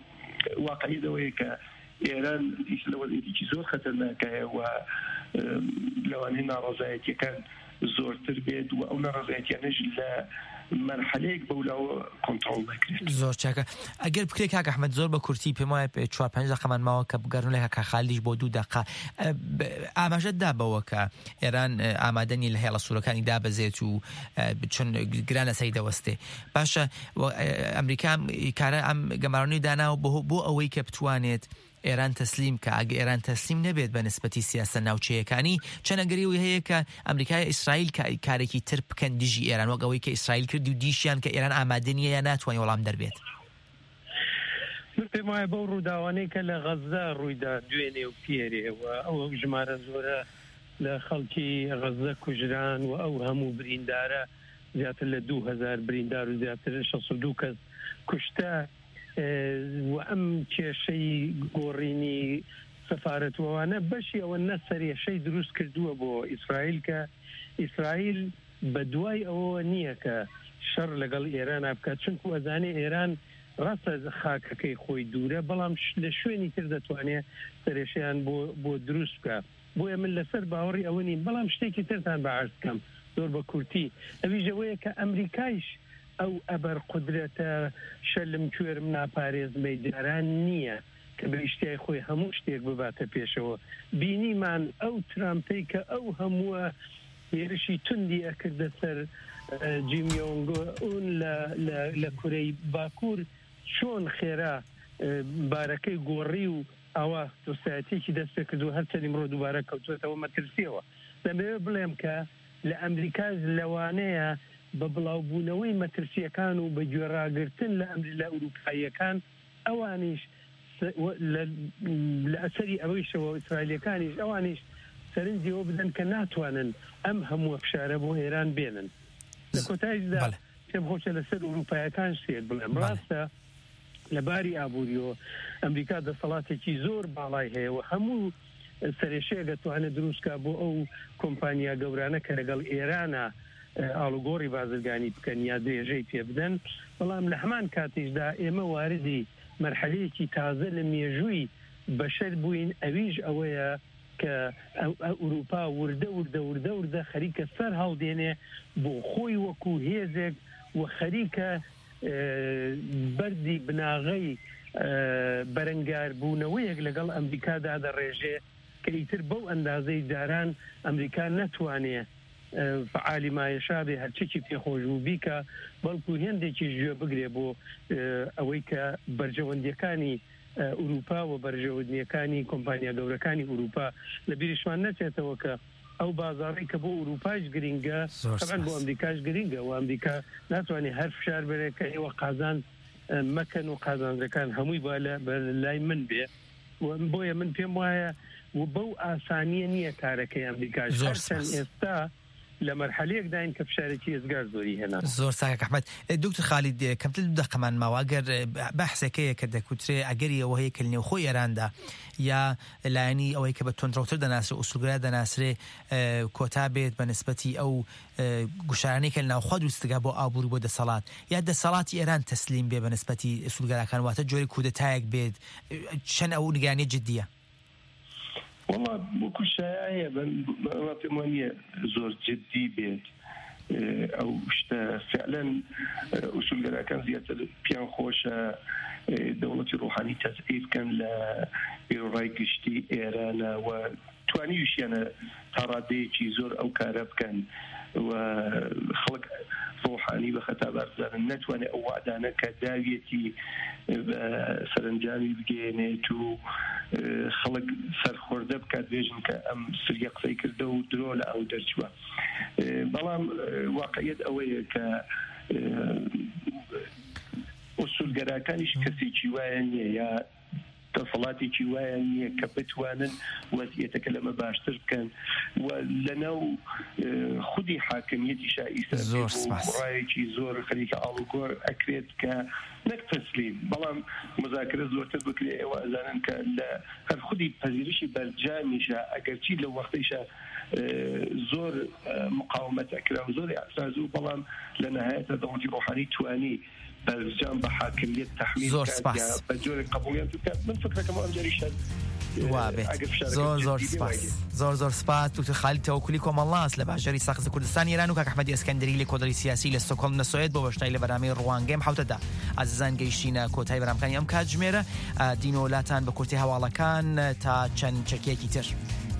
واقعي ذويك إيران لو يجي زور خطرناك ولو أن هنا رزايتي كان زور تربيت وأو رزايتي نجل مرحلەیەک بەولاوە کۆنتڕۆڵ دەکرێت. زۆر چاکە ئەگەر بکرێت کاک ئەحمەد زۆر بە کورتی پێم وایە 4-5 دقەمان ماوە کە بگەڕن لە کاک خالیش بۆ 2 دقە ئاماژەت دابەوە کە ئێران ئامادەنی لە هێڵە سوورەکانی دابەزێت و چۆن گران لەسەری دەوەستێ. باشە ئەمریکا کارە ئەم گەمارانی داناوە بۆ ئەوەی کە بتوانێت ئێران تەسلیم کە ئەگە ئێران تەسلیم نەبێت بە نسبەتی سیاسە ناوچەیەکانی چەنەگەری و هەیە کە ئەمریکای ئیسرائیل کارێکی تر بکەن دیژی ئێران وەک ئەوەی کە ئیسرائیل کردی و دیشیان کە ئێران ئامادە نیە یا ناتوانێت وەڵام دەربێت. من پێم وایە بەو ڕووداوانەی کە لە غەزە ڕوویدا دوێنێ و پێرێەوە ئەوە ژمارە زۆرە لە خەڵکی غەزە کوژران و ئەو هەموو بریندارە زیاتر لە 2000 بریندار و زیاتر 62 کەس کوشتە و ئەم کێشەی گۆڕینی سەفارەتوانە بەشی ئەوە نەسەرێشەی دروست کردووە بۆ ئیسرائیل کە ئیسرائیل بە دوای ئەوە نییە کە شەڕ لەگەڵ ئێران بکات چونکو ئەزانێ ئێران ڕاستە خاکەکەی خۆی دوورە بەڵام لە شوێنی تر دەتوانێت سەرێشیان بۆ دروست بکە. بۆیە من لەسەر باوەڕی ئەوە نیم بەڵام شتێکی ترتان بەعرض بکەم زۆر بە کورتی ئەویژەوەیە کە ئەمریکایش ئەو ئەبەر قودرەتە شەلم کوێرم ناپارێزمەی جاران نییە کە بەیشتیای خۆی هەموو شتێک بباتە پێشەوە. بینیمان ئەو ترامپەی کە ئەو هەمووە هێرشی توندی ئەکردە سەر جیم یۆنگ ئون لە کورەی باکوور چۆن خێرا بارەکەی گۆڕی و ئەوە سۆسایەتێکی دەست پێ کردو هەرچەندی مرۆ دووبارە کەوتوێتەوە مەترسیەوە. دەمەوێت بڵێم کە لە ئەمریکاش لەوانەیە بە بڵاوبوونەوەی مەترسیەکان و بە گوێڕاگرتن لە ئەوروپاییەکان ئەوانیش لە ئەسەری ئەوەیشەوە ئیسرائیلیەکانیش ئەوانیش سەرنجیەوە بدەن کە ناتوانن ئەم هەموو فشارە بۆ ئێران بێنن. لە کۆتاییدا پێم خۆشە لەسەر ئەوروپایەکان شتێک بڵێم ڕاستە لە باری ئابووریەوە ئەمریکا دەسەڵاتێکی زۆر باڵای هەیە و هەموو سەرێشەیە دەتوانێت دروستکە بۆ ئەو کۆمپانیا گەورانە کە لەگەڵ ئێرانە ئاڵوگۆڕی بازرگانی بکەن یا درێژەی پێ بدەن. بەڵام لە هەمان کاتیشدا ئێمە واردی مەرحەلەیەکی تازە لە مێژووی بەشەر بووین ئەویش ئەوەیە کە ئەوروپا وردە خەریکە سەر هەڵدێنێ بۆ خۆی وەکو هێزێک و خەریکە بەردی بناغەی بەرەنگار بوونەوەیەک لەگەڵ ئەمریکادا دەڕێژێ کە ئیتر بەو ئەندازەی جاران ئەمریکا نەتوانێت فعالی مایەشابێ هەرچێکی پێخۆشبوو بیکە بەڵکو هێندێکی گوێ بگرێ بۆ ئەوەی کە بەرژەوەندیەکانی ئوروپا و بەرژەوەندیەکانی کۆمپانیا گەورەکانی ئوروپا لە بیریشمان نەچێتەوە کە ئەو بازاڕی کە بۆ ئوروپاش گرینگە طبعاً بۆ ئەمریکاش گرینگە و ئەمریکا ناتوانێت هەر فشار بێت کە ئێوە قازان مەکەن و قازانجەکان هەمووی بە لای من بێ. بۆیە من پێم وایە و بەو ئاسانیە نییە کارەکەی ئەمریکاش هەرچەند ئێستا لە مەرحەلەیەک داین کە فشارێکی ئێزگار زۆری هێنا. زۆر ساکە ئەحمەد. دکتۆر خالید کەمتر 2 دقەمان ماوە ئەگەر بەحسەکەیە کە دەکوترێ ئەگەری ئەوە هەیە کە لە نێوخۆی ئێراندا یا لایەنی ئەوەی کە بە تۆندڕەوتر دەناسرێ ئوسولگرا دەناسرێ کۆتا بێت بە نسبەتی ئەو گوشارانەی کە لە ناوخوا دروستگا بۆ ئابووری بۆ دەسەڵات یا دەسەڵاتی ئێران تەسلیم بێ بە نسبەتی ئوسولگەراکان واتە جۆری کودەتایەک بێت چەند ئەو نیگانیە جددیە؟ والله وەکو شایعەیە بەڵام پێم وانییە زۆر جددی بێت ئەو شتە فعلەن ئوسولگەراکان زیاتر پیان خۆشە دەوڵەتی ڕۆحانی تەزعیف بکەن لە بیرۆڕای گشتی ئێرانە و توانیویشیانە تا ڕادەیەکی زۆر ئەو کارە بکەن و خەڵک ڕۆحانی بە خەتابار بزانن نەتوانێت ئەو وعدانە کە داویەتی سەرنجامی بگەێنێت و خەڵک سەرخۆردە بکات بێژن کە ئەم سریە قسەی کردە و درۆ لە ئەو دەرچووە. بەڵام واقعیت ئەوەیە کە ئوسولگەراکانیش کەسێکی وایە نییە یا دەسەڵاتێکی وایە نییە کە بتوانن وەزعیەتەکە لەمە باشتر بکەن و لەناو خودی حاکمیەتی شائیسە ڕایەکی زۆر خەریکە ئاڵوگۆڕ ئەکرێت کە نەک تەسلیم بەڵام مذاکرە زۆرتر بکرێت ئێوە ئەزانن کە لە هەر خودی پەذیرشی بەرجامیشە ئەگەرچی لە وەختەیشە زۆر مقاومەت ئەکرا و زۆر ئەعتراض و بەڵام لە نەهایەتە دەوڵەتی ڕۆحانی توانی بەرجام بە حاکمیت تحمیل زۆر سپاس بە جۆرێک قبولیان من فکرەکەم ئەم جاریشە زۆر سپاس دوکتۆر خالید تەوەکولی کۆمەڵاس لە باژەری ساخز کوردستان ئێران و کاک ئەحمەدی ئەسکەندەری لە کۆدەری سیاسی لە ستۆکهۆلم نەسۆوێت بۆ بەشداری لە بەرنامەی ڕوانگەی حوتەدا ئازیزان گەیشتینە کۆتایی بەرنامەکانی ئەم کاتژمێرە دینۆلاتان بە کورتی هەواڵەکان تا چەند چەکێکی تر.